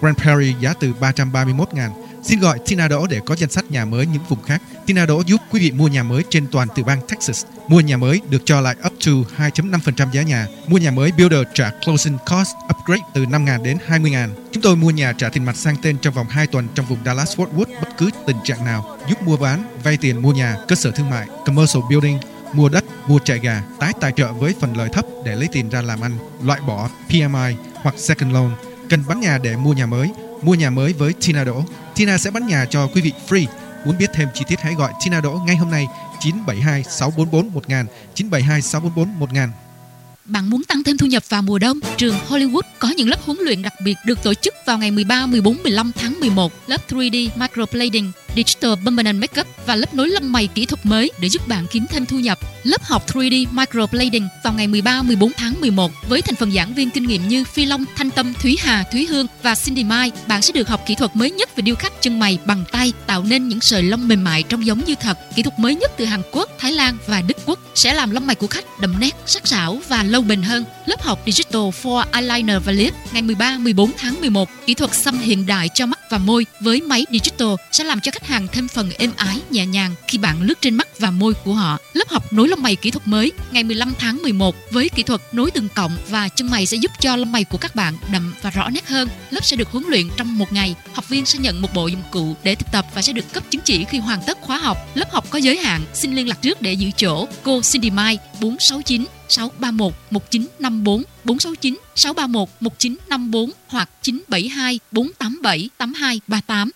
Grand Prairie giá từ 331.000. Xin gọi Tina Đỗ để có danh sách nhà mới những vùng khác. Tina Đỗ giúp quý vị mua nhà mới trên toàn tiểu bang Texas. Mua nhà mới được cho lại up to 2.5% giá nhà. Mua nhà mới Builder trả closing cost upgrade từ 5.000 đến 20.000. Chúng tôi mua nhà trả tiền mặt sang tên trong vòng 2 tuần trong vùng Dallas-Fort Worth bất cứ tình trạng nào. Giúp mua bán, vay tiền mua nhà, cơ sở thương mại, commercial building, mua đất, mua chạy gà, tái tài trợ với phần lời thấp để lấy tiền ra làm ăn, loại bỏ PMI hoặc second loan. Cần bán nhà để mua nhà mới. Mua nhà mới với Tina Đỗ. Tina sẽ bán nhà cho quý vị free. Muốn biết thêm chi tiết hãy gọi Tina Đỗ ngay hôm nay 972 644 1000 972 644 1000. Bạn muốn tăng thêm thu nhập vào mùa đông? Trường Hollywood có những lớp huấn luyện đặc biệt được tổ chức vào ngày 13, 14, 15 tháng 11. Lớp 3D Microblading, Digital Permanent Makeup và lớp nối lông mày kỹ thuật mới để giúp bạn kiếm thêm thu nhập. Lớp học 3D Microblading vào ngày 13, 14 tháng 11 với thành phần giảng viên kinh nghiệm như Phi Long, Thanh Tâm, Thúy Hà, Thúy Hương và Cindy Mai. Bạn sẽ được học kỹ thuật mới nhất về điêu khắc chân mày bằng tay, tạo nên những sợi lông mềm mại trông giống như thật. Kỹ thuật mới nhất từ Hàn Quốc, Thái Lan và Đức Quốc sẽ làm lông mày của khách đậm nét, sắc sảo và lâu bền hơn. Lớp học Digital for Eyeliner và Lip ngày 13, 14 tháng 11. Kỹ thuật xăm hiện đại cho mắt và môi với máy Digital sẽ làm cho khách hàng thêm phần êm ái, nhẹ nhàng khi bạn lướt trên mắt và môi của họ. Lớp học nối lông mày kỹ thuật mới ngày 15 tháng 11 với kỹ thuật nối từng cọng và chân mày sẽ giúp cho lông mày của các bạn đậm và rõ nét hơn. Lớp sẽ được huấn luyện trong 1 ngày. Học viên sẽ nhận một bộ dụng cụ để thực tập và sẽ được cấp chứng chỉ khi hoàn tất khóa học. Lớp học có giới hạn, xin liên lạc trước để giữ chỗ. Cô Cindy Mai 469 631 1954 469 631 1954 hoặc 972 487 8238.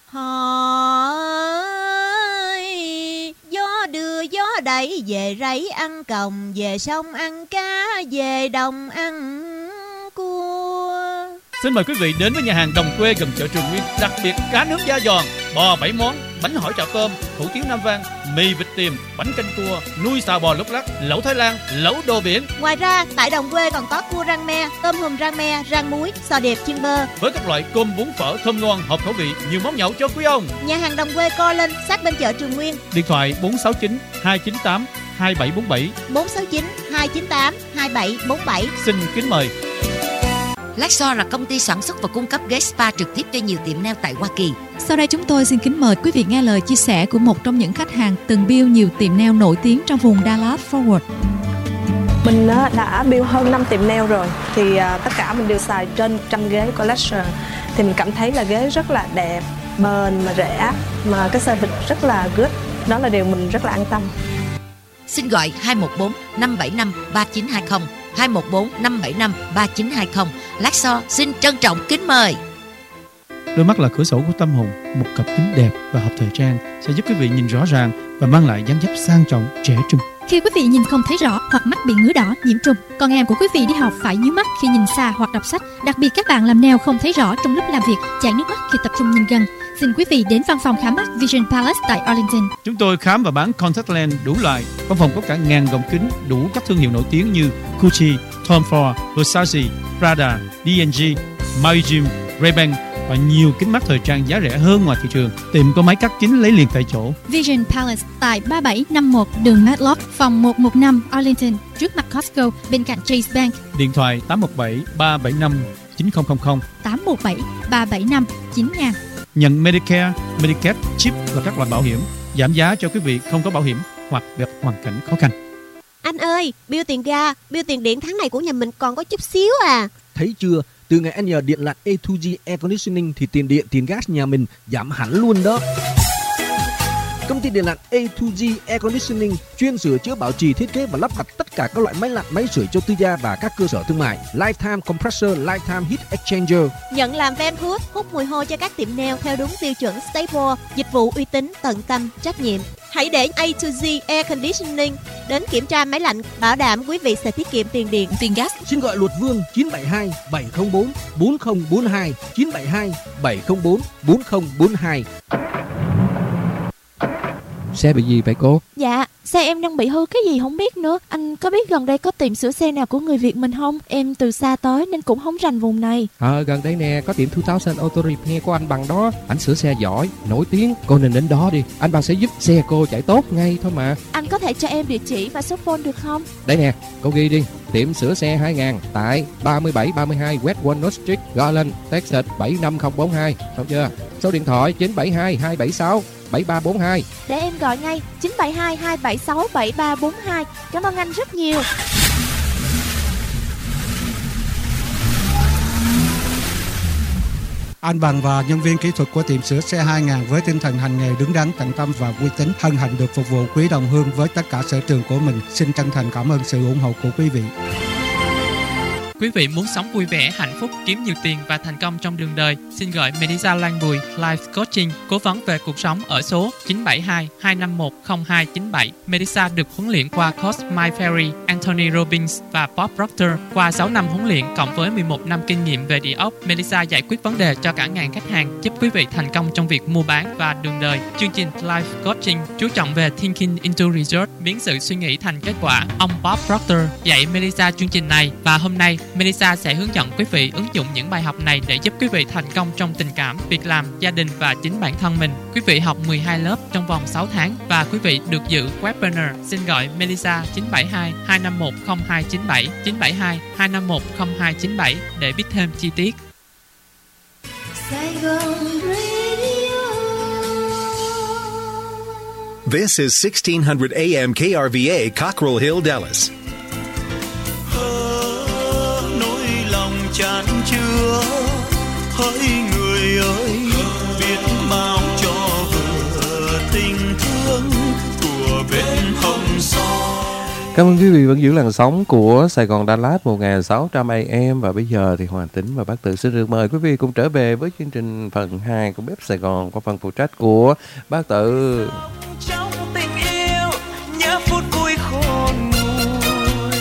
Gió đưa gió đẩy về rẫy ăn còng, về sông ăn cá, về đồng ăn cua. Xin mời quý vị đến với nhà hàng Đồng Quê gần chợ Trường Nguyên, đặc biệt cá nướng da giòn, bò 7 món, bánh hỏi chảo tôm, hủ tiếu Nam Vang, mì vịt tiềm, bánh canh cua, nuôi xào bò lúc lắc, lẩu Thái Lan, lẩu đồ biển. Ngoài ra, tại Đồng Quê còn có cua rang me, tôm hùm rang me, rang muối, sò điệp chiên bơ. Với các loại cơm bún phở thơm ngon, hợp khẩu vị, nhiều món nhậu cho quý ông. Nhà hàng Đồng Quê co lên sát bên chợ Trường Nguyên. Điện thoại 469 298 2747 469 298 2747. Xin kính mời. Lexor là công ty sản xuất và cung cấp ghế spa trực tiếp cho nhiều tiệm nail tại Hoa Kỳ. Sau đây chúng tôi xin kính mời quý vị nghe lời chia sẻ của một trong những khách hàng từng build nhiều tiệm nail nổi tiếng trong vùng Dallas-Fort Worth. Mình đã build hơn 5 tiệm nail rồi, thì tất cả mình đều xài trên 100 ghế của Lexor. Thì mình cảm thấy là ghế rất là đẹp, bền mà rẻ, mà cái service rất là good. Đó là điều mình rất là an tâm. Xin gọi 214 575 3920 214 575 3920. Lexor xin trân trọng kính mời. Đôi mắt là cửa sổ của tâm hồn. Một cặp kính đẹp và hợp thời trang sẽ giúp quý vị nhìn rõ ràng và mang lại dáng dấp sang trọng, trẻ trung. Khi quý vị nhìn không thấy rõ hoặc mắt bị ngứa đỏ, nhiễm trùng, con em của quý vị đi học phải nhíu mắt khi nhìn xa hoặc đọc sách. Đặc biệt các bạn làm nail không thấy rõ trong lúc làm việc, chảy nước mắt khi tập trung nhìn gần. Xin quý vị đến văn phòng khám mắt Vision Palace tại Arlington. Chúng tôi khám và bán contact lens đủ loại. Văn phòng có cả ngàn gọng kính đủ các thương hiệu nổi tiếng như Gucci, Tom Ford, Versace, Prada, D&G, Maui-Jim, Ray-Ban và nhiều kính mắt thời trang giá rẻ hơn ngoài thị trường. Tiệm có máy cắt kính lấy liền tại chỗ. Vision Palace tại 3751 đường Matlock, phòng 115 Arlington, trước mặt Costco, bên cạnh Chase Bank. Điện thoại 817 375 9000 817 375 9000. Nhận Medicare, Medicaid, chip và các loại bảo hiểm. Giảm giá cho quý vị không có bảo hiểm hoặc gặp hoàn cảnh khó khăn. Anh ơi, bill tiền ga, bill tiền điện tháng này của nhà mình còn có chút xíu à. Thấy chưa? Từ ngày anh nhờ điện lạnh A2G Air Conditioning thì tiền điện, tiền gas nhà mình giảm hẳn luôn đó. Công ty điện lạnh A2G Air Conditioning chuyên sửa chữa, bảo trì, thiết kế và lắp đặt tất cả các loại máy lạnh, máy sưởi cho tư gia và các cơ sở thương mại. Lifetime Compressor, Lifetime Heat Exchanger. Nhận làm van hút, hút mùi hôi cho các tiệm nail theo đúng tiêu chuẩn Staple. Dịch vụ uy tín, tận tâm, trách nhiệm. Hãy để A2G Air Conditioning đến kiểm tra máy lạnh, bảo đảm quý vị sẽ tiết kiệm tiền điện, tiền gas. Xin gọi Luật Vương 972 704 4042 972 704 4042. xe bị gì vậy cô? Dạ, xe em đang bị hư cái gì không biết nữa. Anh có biết gần đây có tiệm sửa xe nào của người Việt mình không? Em từ xa tới nên cũng không rành vùng này. Gần đây nè, có tiệm 2000 Auto Repair của anh Bằng đó. Anh sửa xe giỏi, nổi tiếng. Cô nên đến đó đi, anh Bằng sẽ giúp xe cô chạy tốt ngay thôi mà. Anh có thể cho em địa chỉ và số phone được không? Đây nè, cô ghi đi. Tiệm sửa xe 2000 tại 3732 West Walnut Street, Garland, Texas 75042. Xong chưa? Số điện thoại 972 276 7342. Để em gọi ngay 972 276 7342. Cảm ơn anh rất nhiều. Anh Bằng và nhân viên kỹ thuật của tiệm sửa xe 2000 với tinh thần hành nghề đứng đắn, tận tâm và uy tín hân hạnh được phục vụ quý đồng hương với tất cả sở trường của mình. Xin chân thành cảm ơn sự ủng hộ của quý vị. Quý vị muốn sống vui vẻ, hạnh phúc, kiếm nhiều tiền và thành công trong đường đời, xin gọi Melissa Lan Bùi Life Coaching, cố vấn về cuộc sống ở số 972 251 0297. Melissa được huấn luyện qua course My Ferry, Anthony Robbins và Bob Proctor qua 6 năm huấn luyện cộng với 11 năm kinh nghiệm về địa ốc. Melissa giải quyết vấn đề cho cả ngàn khách hàng, giúp quý vị thành công trong việc mua bán và đường đời. Chương trình Life Coaching chú trọng về thinking into result, biến sự suy nghĩ thành kết quả. Ông Bob Proctor dạy Melissa chương trình này và hôm nay Melissa sẽ hướng dẫn quý vị ứng dụng những bài học này để giúp quý vị thành công trong tình cảm, việc làm, gia đình và chính bản thân mình. Quý vị học 12 lớp trong vòng 6 tháng và quý vị được giữ webinar. Xin gọi Melissa 972 251 0297 972 251 0297 để biết thêm chi tiết. This is 1600 AM KRVA, Cockrell Hill, Dallas. Chan chứa hỡi người ơi, biết bao cho vừa tình thương của bên hồng soi. Cảm ơn quý vị vẫn giữ làn sóng của Sài Gòn Dallas 1600 AM. Và bây giờ thì Hoàng Tính và Bác Tự xin được mời quý vị cùng trở về với chương trình phần 2 của Bếp Sài Gòn qua phần phụ trách của Bác Tự. Trong tình yêu nhớ phút vui khôn nguôi.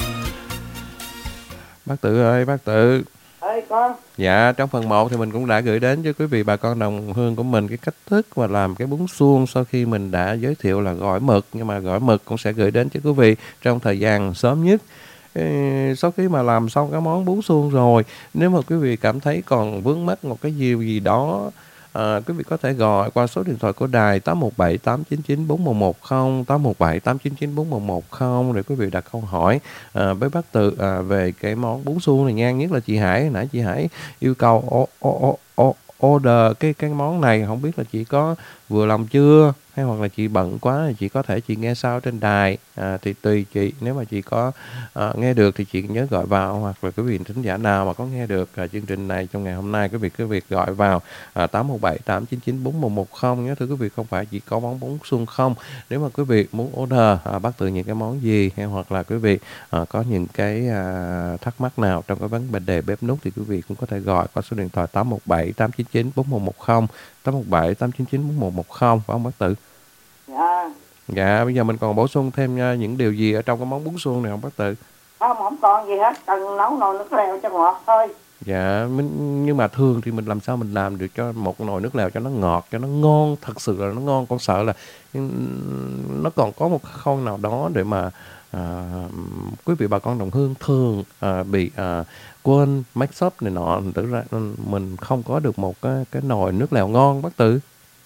Bác Tự ơi, Bác Tự. Ơi con. Dạ, trong phần 1 thì mình cũng đã gửi đến cho quý vị bà con đồng hương của mình cái cách thức mà làm cái bún suông sau khi mình đã giới thiệu là gỏi mực. Nhưng mà gỏi mực cũng sẽ gửi đến cho quý vị trong thời gian sớm nhất. Sau khi mà làm xong cái món bún suông rồi, nếu mà quý vị cảm thấy còn vướng mắc một cái gì đó, quý vị có thể gọi qua số điện thoại của đài 817 899 4110, 817 899 4110 để quý vị đặt câu hỏi với Bác Tự về cái món bún suông này nha. Nhất là chị Hải, nãy chị Hải yêu cầu order cái món này, không biết là chị có vừa lòng chưa, hay hoặc là chị bận quá thì chị có thể chị nghe sau trên đài, thì tùy chị. Nếu mà chị có nghe được thì chị nhớ gọi vào, hoặc là quý vị thính giả nào mà có nghe được chương trình này trong ngày hôm nay, quý vị cứ việc gọi vào 817 899 4110 nhé. Thưa quý vị, không phải chỉ có món bún suông không. Nếu mà quý vị muốn order Bác Tự những cái món gì, hay hoặc là quý vị có những cái thắc mắc nào trong cái vấn đề bếp núc thì quý vị cũng có thể gọi qua số điện thoại 817 899 4110, 817 899 4110, phải không Bác Tự? Dạ. Dạ, bây giờ mình còn bổ sung thêm những điều gì ở trong cái món bún suông này không Bác Tự? Không còn gì hết, cần nấu nồi nước lèo cho ngọt thôi. Dạ, nhưng mà thường thì mình làm sao mình làm được cho một nồi nước lèo cho nó ngọt, cho nó ngon, thật sự là nó ngon. Con sợ là nó còn có một khâu nào đó để mà quý vị bà con đồng hương thường bị quên make up này nọ, tự ra mình không có được một cái nồi nước lèo ngon Bác Tự.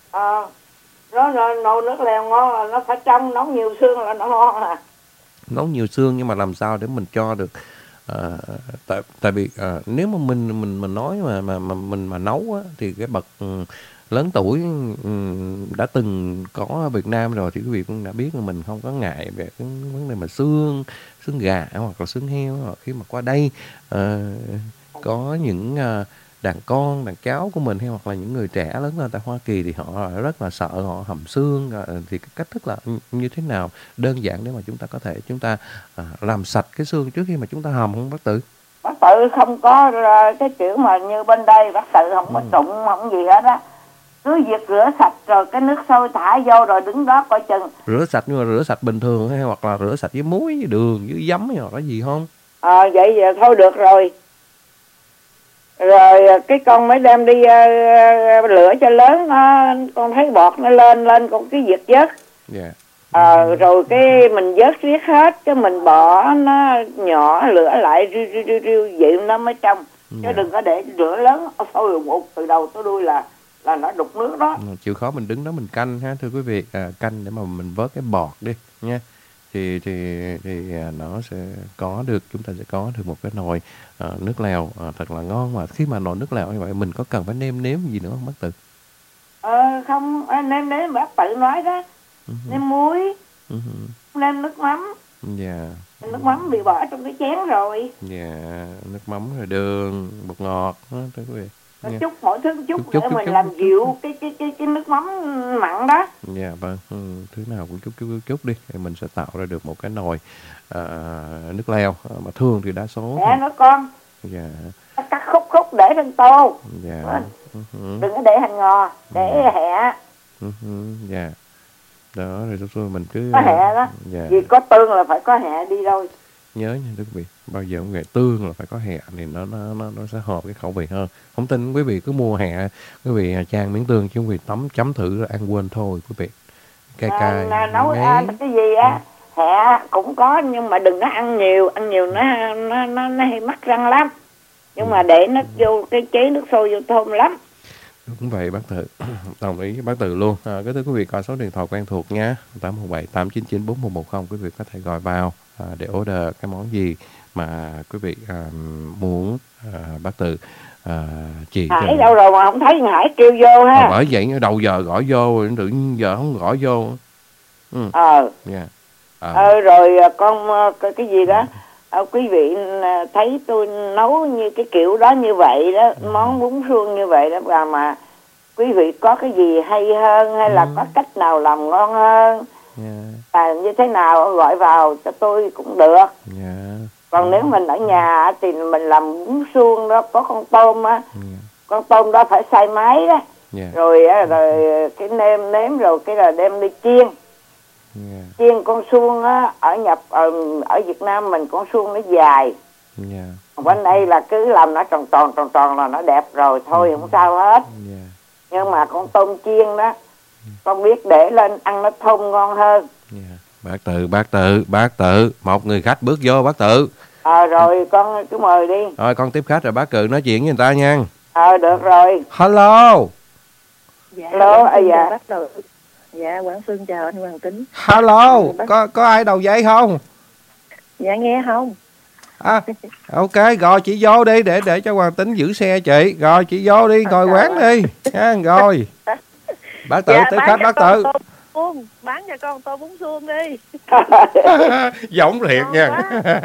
Nồi nước lèo ngon là nó phải trong, nấu nhiều xương là nó ngon à. Nấu nhiều xương nhưng mà làm sao để mình cho được tại vì nếu mà mình nói mà mình mà nấu á, thì cái bậc lớn tuổi đã từng có ở Việt Nam rồi thì quý vị cũng đã biết là mình không có ngại về cái vấn đề mà xương gà hoặc là xương heo. Khi mà qua đây có những đàn con, đàn cháu của mình hay hoặc là những người trẻ lớn lên tại Hoa Kỳ thì họ rất là sợ, họ hầm xương. Thì cái cách thức là như thế nào đơn giản để mà chúng ta làm sạch cái xương trước khi mà chúng ta hầm không Bác Tự? Bác Tự không có cái kiểu mà như bên đây, Bác Tự không có trụng, không gì hết á. Cứ việc rửa sạch rồi cái nước sôi thả vô rồi đứng đó coi chừng. Rửa sạch nhưng mà rửa sạch bình thường hay hoặc là rửa sạch với muối, với đường, với giấm hay hoặc là gì không? Vậy giờ thôi được rồi. Rồi cái con mới đem đi lửa cho lớn, con thấy bọt nó lên con cái việc vớt. Dạ. Rồi cái mình vớt riết hết, cái mình bỏ nó nhỏ lửa lại riu vậy nó mới trong. Chứ đừng có để lửa lớn sôi một từ đầu tới đuôi là nó đục nước đó. Chịu khó mình đứng đó mình canh ha thưa quý vị, canh để mà mình vớt cái bọt đi nha. Thì nó sẽ có được, chúng ta sẽ có được một cái nồi nước lèo thật là ngon. Mà khi mà nồi nước lèo như vậy mình có cần phải nêm nếm gì nữa không bác Tự? Không, nêm bác Tự nói đó. Nêm muối, nêm nước mắm. Dạ. Nước mắm bị bỏ trong cái chén rồi. Dạ, nước mắm rồi đường, bột ngọt đó thưa quý vị. Chút mỗi thứ chút để mình làm dịu cái nước mắm mặn đó. Dạ vâng, thứ nào cũng chút đi thì mình sẽ tạo ra được một cái nồi nước lèo mà thường thì đa số. Dạ nói con. Dạ. Cắt khúc để lên tô. Dạ. Đừng có để hành ngò, để hẹ. Dạ. Đó rồi mình cứ có hẹ đó. Dạ. Vì có tương là phải có hẹ đi rồi. Nhớ nha quý vị, bao giờ cũng vậy, tương là phải có hẹ thì nó sẽ hợp cái khẩu vị hơn. Không tin quý vị cứ mua hẹ, quý vị chan miếng tương chứ quý vị chấm thử rồi ăn quên thôi quý vị. Cay nấu cái gì á, hẹ cũng có nhưng mà đừng có ăn nhiều nó hay mắc răng lắm. Nhưng mà để nó vô cái chế nước sôi vô thơm lắm. Đúng vậy bác Tự, đồng ý với bác Tự luôn. Cái thưa quý vị coi số điện thoại quen thuộc nha, 817 899 4110, quý vị có thể gọi vào để order cái món gì mà quý vị muốn bác Tự chỉ. Hải đâu rồi mà không thấy Hải kêu vô ha. Bởi vậy đầu giờ gọi vô, tự nhiên giờ không gọi vô. Rồi con cái gì đó. Quý vị thấy tôi nấu như cái kiểu đó như vậy đó, món bún suông như vậy đó, và mà quý vị có cái gì hay hơn hay là có cách nào làm ngon hơn như thế nào gọi vào cho tôi cũng được. Còn nếu mình ở nhà thì mình làm bún suông đó có con tôm á, con tôm đó phải xay máy đó, rồi cái nêm rồi cái là đem đi chiên. Chiên con suông á, ở Việt Nam mình con suông nó dài. Bên đây là cứ làm nó tròn là nó đẹp rồi thôi, không sao hết. Nhưng mà con tôm chiên đó, con biết để lên ăn nó thơm ngon hơn. Bác Tự, một người khách bước vô bác Tự. Rồi con cứ mời đi. Rồi con tiếp khách rồi bác Tự nói chuyện với người ta nha. Được rồi. Hello. Dạ, hello. Dạ bác Tự. Dạ, Quảng Xuân chào anh Hoàng Tính. Hello, có ai đầu dây không? Dạ nghe không? Ok, rồi chị vô đi để cho Hoàng Tính giữ xe chị. Rồi chị vô đi, ngồi quán đi. Rồi. Bác Tự, tiếp khách bác Tự. Bán cho con tô bún suông đi. Giống thiệt nha.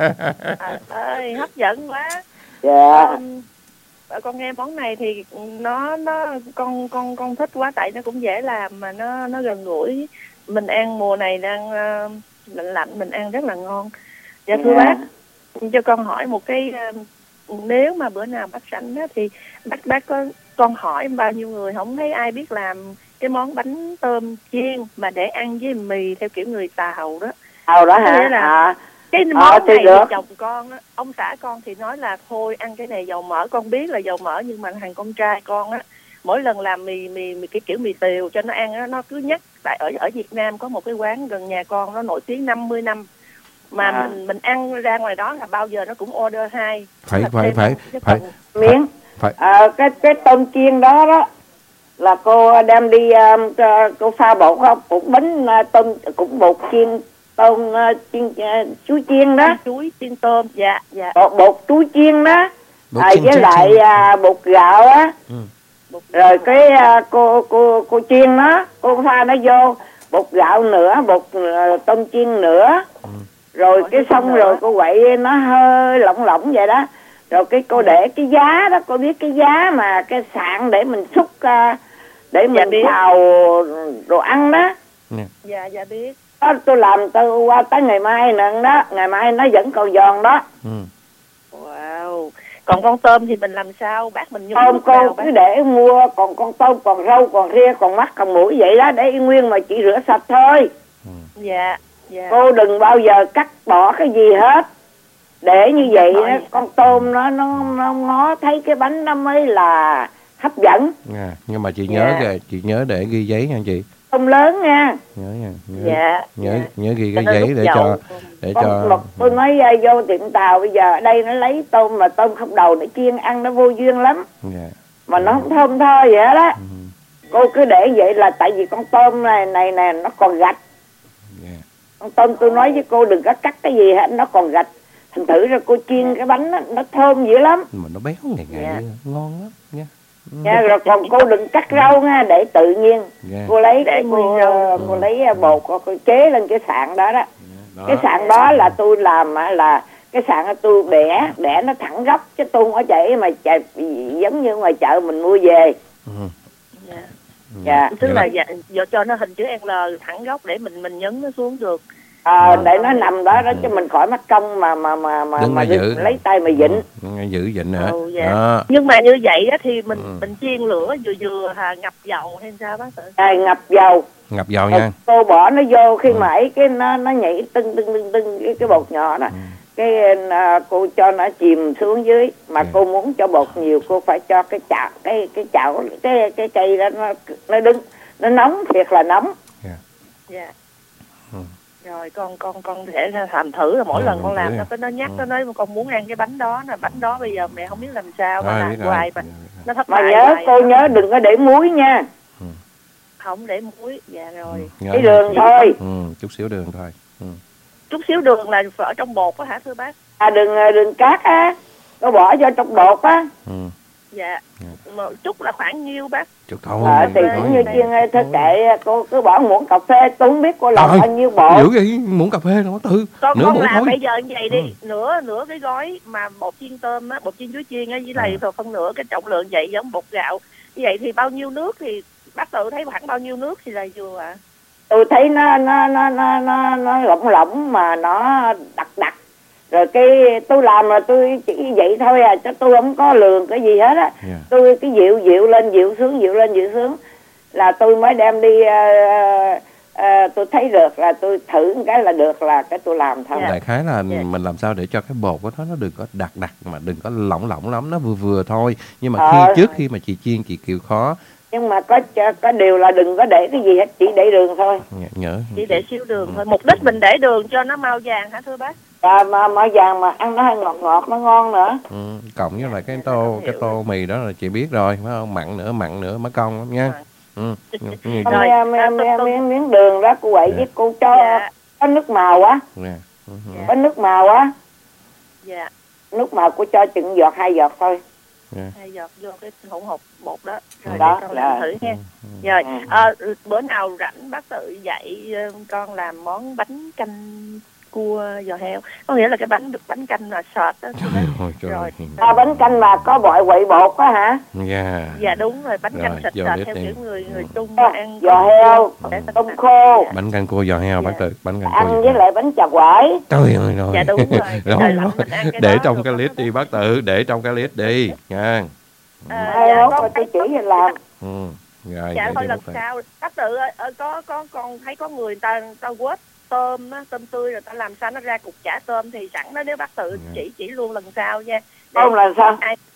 Ơi, hấp dẫn quá. Dạ. Con nghe món này thì nó con thích quá, tại nó cũng dễ làm mà nó gần gũi. Mình ăn mùa này đang lạnh mình ăn rất là ngon. Dạ thưa bác, cho con hỏi một cái, nếu mà bữa nào bác rảnh đó thì bác có, con hỏi bao nhiêu người không thấy ai biết làm cái món bánh tôm chiên mà để ăn với mì theo kiểu người Tàu đó. Tàu đó hả? Cái món này thì chồng con á, ông xã con thì nói là thôi ăn cái này dầu mỡ, con biết là dầu mỡ nhưng mà thằng con trai con á mỗi lần làm mì cái kiểu mì tiều cho nó ăn á, nó cứ nhắc. Tại ở Việt Nam có một cái quán gần nhà con nó nổi tiếng 50 năm mà mình ăn ra ngoài đó là bao giờ nó cũng order 2. Phải miếng. Cái tôm chiên đó là cô đem đi cô pha bột không? Cũng bánh tôm, cũng bột chiên tôm chiên chuối chiên đó. Chuối chiên tôm, dạ. Bột chuối chiên đó. Với lại bột gạo á. Rồi cái cô chiên nó, cô pha nó vô, bột gạo nữa, bột tôm chiên nữa. Rồi cái xong rồi cô quậy nó hơi lỏng vậy đó. Rồi cái cô để cái giá đó, cô biết cái giá mà cái sạn để mình xúc để mình xào đồ ăn đó. Dạ biết. Đó, tôi làm từ qua tới ngày mai nữa đó, ngày mai nó vẫn còn giòn đó. Wow. Còn con tôm thì mình làm sao bác, mình tôm cô cứ để mua, còn con tôm còn râu còn ria còn mắt còn mũi vậy đó, để nguyên mà chỉ rửa sạch thôi. Dạ. Cô đừng bao giờ cắt bỏ cái gì hết, để như vậy đó, con tôm nó ngó thấy cái bánh nó mới là hấp dẫn. Nhưng mà chị nhớ kìa, chị nhớ để ghi giấy nha chị. tôm lớn nha. Nhớ ghi cái giấy để cho tôi nói vô tiệm tàu bây giờ ở đây nó lấy tôm mà tôm không đầu để chiên ăn nó vô duyên lắm. Mà nó không thơm tho vậy đó. Cô cứ để vậy là tại vì con tôm này nè nó còn gạch. Con tôm tôi nói với cô đừng có cắt cái gì hết, nó còn gạch. Thành thử ra cô chiên cái bánh đó, nó thơm dữ lắm. Mà nó béo ngày ngon lắm nha. Rồi còn cô đừng cắt rau nha, để tự nhiên. Cô lấy cô lấy bột cô chế lên cái sạn đó đó. Cái sạn đó là tôi làm là cái sạn đó tôi bẻ nó thẳng góc chứ tôi không có chạy mà chạy giống như ngoài chợ mình mua về. Tức là giờ cho nó hình chữ L thẳng góc để mình nhấn nó xuống được. Để nó nằm đó chứ mình khỏi mất công mà lấy tay mà vịnh. Giữ vịnh nữa. Nhưng mà như vậy á thì mình chiên lửa vừa ngập dầu hay sao bác Tự? Ngập dầu nha. Cô bỏ nó vô khi mà ấy cái nó nhảy tưng cái bột nhỏ đó. Cái cô cho nó chìm xuống dưới mà cô muốn cho bột nhiều cô phải cho cái chảo cái cây đó nó đứng, nó nóng thiệt là nóng. Rồi con sẽ làm thử là mỗi lần con làm nó nhắc nó nói con muốn ăn cái bánh đó nè, bánh đó bây giờ mẹ không biết làm sao mà làm hoài mà nó thất bại. Mà cô nhớ đừng có để muối nha. Không để muối. Dạ rồi. Cái đường thôi. Chút xíu đường thôi. Chút xíu đường là ở trong bột á hả thưa bác? Đường cát á, nó bỏ vô trong bột á. Dạ. Mà chút là khoảng nhiêu bác? Chút thôi. Thì cũng như chiên thức kệ cô cứ bỏ muỗng cà phê, tôi không biết cô làm bao nhiêu bột. Giữ cái muỗng cà phê đâu Tư. Con làm bây giờ như vậy đi, nửa cái gói mà bột chiên tôm á, bột chiên chuối chiên á với lại phân nửa cái trọng lượng vậy giống bột gạo. Như vậy thì bao nhiêu nước thì bác Tự thấy khoảng bao nhiêu nước thì là vừa ạ? Tôi thấy nó lỏng mà nó đặc. Rồi cái tôi làm là tôi chỉ vậy thôi chứ tôi không có lường cái gì hết á. Tôi cái dịu lên dịu xuống là tôi mới đem đi tôi thấy được là tôi thử một cái là được là cái tôi làm thôi. Đại khái là mình làm sao để cho cái bột của nó đừng có đặc mà đừng có lỏng lắm, nó vừa thôi. Nhưng mà trước khi mà chị chiên chị chịu khó. Nhưng mà có điều là đừng có để cái gì hết, chỉ để đường thôi. Chỉ để xíu đường thôi. Mục đích mình để đường cho nó mau vàng hả thưa bác? Mà màu vàng mà ăn nó hơi ngọt nó ngon nữa. Cộng với lại cái tô mì đó là chị biết rồi, phải không? Mặn nữa mất công lắm nha. Miếng đường đó cô quậy với cô cho có nước màu á. Có nước màu á. Dạ. Nước màu cô cho chừng giọt 2 giọt thôi. 2 giọt vô cái hỗn hợp bột đó. Rồi đó, con làm thử nha. Rồi bữa nào rảnh bác Tự dạy con làm món bánh canh cua giò heo, có nghĩa là cái bánh canh là sệt đó. Rồi bánh canh mà có quậy bột á hả? Dạ đúng rồi, bánh canh sệt theo kiểu người Trung ăn giò heo, tôm khô. Bánh canh cua giò heo bác Tự, bánh canh cua ăn với lại bánh chả quẩy. Trời ơi rồi. Dạ đúng rồi. Để trong cái list đi bác Tự, để trong cái list đi nha. Con tôi chỉ về làm. Rồi. Dạ thôi lần sau bác Tự con thấy có người ta quết tôm tươi rồi ta làm sao nó ra cục chả tôm thì sẵn đó nếu bác Tự chỉ luôn lần sau nha. Không là sao?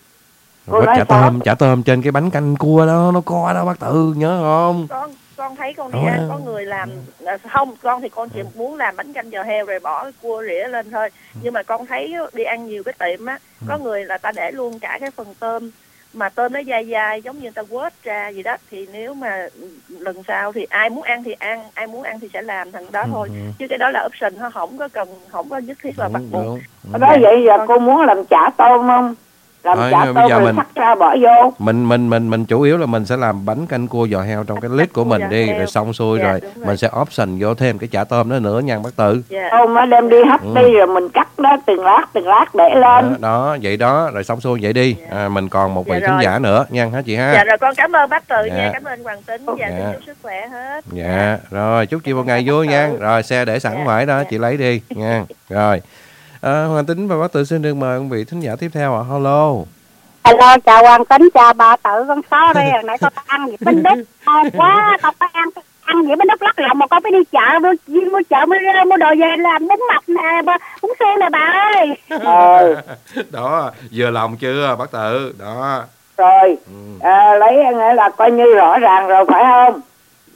Chả tôm trên cái bánh canh cua đó nó có đó bác Tự nhớ không? Con thấy con đi ăn có người làm không, con thì con chỉ muốn làm bánh canh giò heo rồi bỏ cái cua rỉa lên thôi. Nhưng mà con thấy đi ăn nhiều cái tiệm á, có người là ta để luôn cả cái phần tôm mà tôm nó dai giống như ta quết ra gì đó, thì nếu mà lần sau thì ai muốn ăn thì ăn, ai muốn ăn thì sẽ làm thằng đó thôi, chứ cái đó là option, nó không có nhất thiết là bắt buộc. Đó vậy giờ cô muốn làm chả tôm không? Làm chả tôm rồi mình cắt ra bỏ vô. Mình chủ yếu là mình sẽ làm bánh canh cua giò heo trong cái list của mình đi, rồi xong xuôi rồi mình sẽ option vô thêm cái chả tôm đó nữa nha bác Tự. Tôm nó đem đi hấp đi rồi mình cắt nó từng lát để lên. Đó vậy đó, rồi xong xuôi vậy đi. Mình còn một vị thính giả nữa nha hả chị ha. Dạ rồi, con cảm ơn bác Tự nha, cảm ơn Hoàng Tính và chúc sức khỏe hết. Dạ rồi, chúc chị một ngày vui nha. Rồi xe để sẵn ngoài đó, chị lấy đi nha. Rồi. Hoàng Tính và bác Tự xin được mời vị thính giả tiếp theo ạ. Hello. Hello, chào Hoàng Tính, chào bà Tự, con xó đây, hồi nãy con ăn gì bánh đúc, ngon quá, con phải ăn gì bánh đúc lắc lọng mà con phải đi chợ, mua chợ mua đồ về làm bún mọc nè, bún xương nè bà ơi. Đó, vừa lòng chưa bác Tự, đó. Rồi, lấy nghĩa là coi như rõ ràng rồi phải không?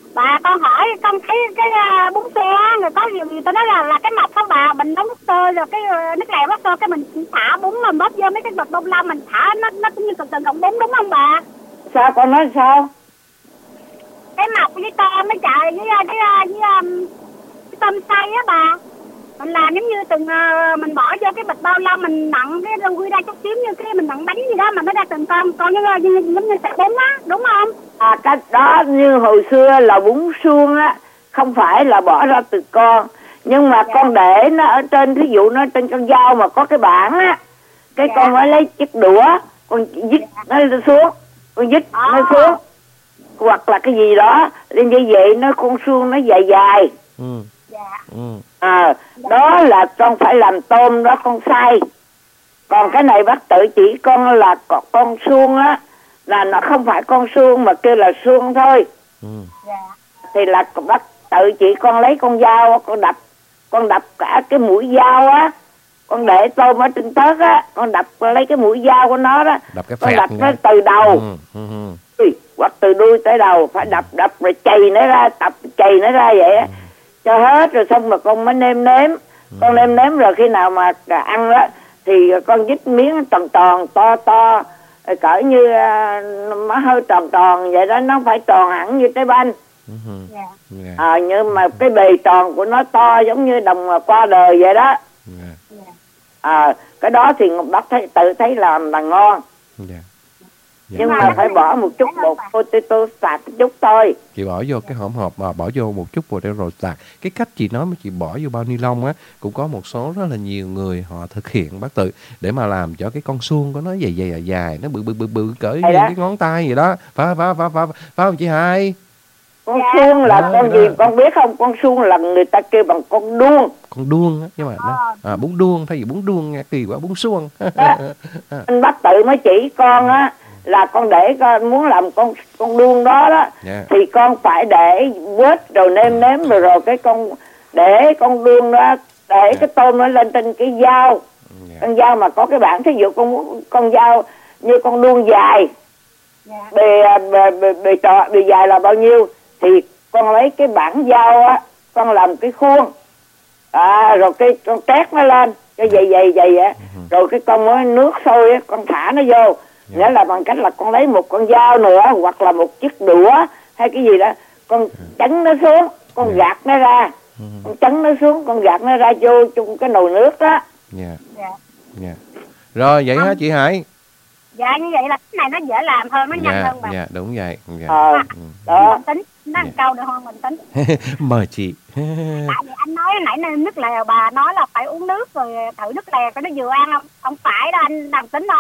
Bà con hỏi con thấy cái bún xe người có gì tôi nói là cái mọc không bà, mình nấu nước sôi rồi cái nước lèo bắt sôi cái mình thả bún mà bóp vô mấy cái bịch bông lau mình thả nó cũng như từng cộng bún đúng không bà? Sao con nói sao? Cái mọc với tôm với chả với tôm xay á bà, mình làm giống như từng mình bỏ vô cái bịch bao lâu mình nặn cái rau quy ra chút xíu như cái mình nặn bánh gì đó mà nó ra từng tôm con giống như sạch bún á đúng không? Cái đó như hồi xưa là bún suông á, không phải là bỏ ra từ con, nhưng mà con để nó ở trên, thí dụ nó trên con dao mà có cái bảng á, cái con mới lấy chiếc đũa con dứt nó xuống, con dứt nó xuống, hoặc là cái gì đó lên như vậy nó con suông nó dài dài. Đó là con phải làm tôm đó con xay. Còn cái này bác tự chỉ con là con suông á, là nó không phải con suông mà kêu là suông thôi. Thì là bác tự chỉ con lấy con dao con đập cả cái mũi dao á, con để tôm ở trên tớt á, con đập lấy cái mũi dao của nó đó, con đập nó từ đầu hoặc từ đuôi tới đầu, phải đập rồi chày nó ra, chày nó ra vậy á, cho hết rồi xong rồi con mới nêm con nêm rồi khi nào mà ăn đó thì con dứt miếng tròn to cỡ như nó hơi tròn vậy đó, nó không phải tròn hẳn như trái banh. Nhưng mà cái bề tròn của nó to giống như đồng qua đời vậy đó. Cái đó thì bác tự thấy làm là ngon. Nhưng mà phải bỏ một chút bột potato sạc chút thôi. Chị bỏ vô cái hỗn mà bỏ vô một chút potato sạc. Cái cách chị nói mà chị bỏ vô bao ni lông á, cũng có một số rất là nhiều người họ thực hiện bác Tự, để mà làm cho cái con suông của nó dài, nó bự cỡ như cái ngón tay vậy đó. Phải không chị Hai? Con suông là con gì con biết không? Con suông là người ta kêu bằng con đuông. Con đuông á, nhưng mà nó bún đuông, thay vì bún đuông nghe kỳ quá, bún suông. Anh bác Tự mới chỉ con á, là con để con muốn làm con đuông đó thì con phải để quết rồi nêm rồi cái con để con đuông đó, để cái tôm nó lên trên cái dao, con dao mà có cái bảng, thí dụ con dao như con đuông dài, bề dài là bao nhiêu thì con lấy cái bảng dao á, con làm cái khuôn, rồi cái con trét nó lên cái dày á, rồi cái con mới nước sôi á, con thả nó vô. Nghĩa là bằng cách là con lấy một con dao nữa hoặc là một chiếc đũa hay cái gì đó, con chấn nó xuống, con gạt nó ra, con chấn nó xuống, con gạt nó ra vô trong cái nồi nước đó. Rồi vậy hả chị Hải? Dạ như vậy là cái này nó dễ làm hơn, nó nhanh hơn bà. Dạ đúng vậy. Đó. Mình tính nó ăn câu được không mình tính. Mời chị. Tại vì anh nói nãy nước lèo, bà nói là phải uống nước rồi thử nước lèo cho nó vừa ăn không? Không phải đâu anh làm tính đâu.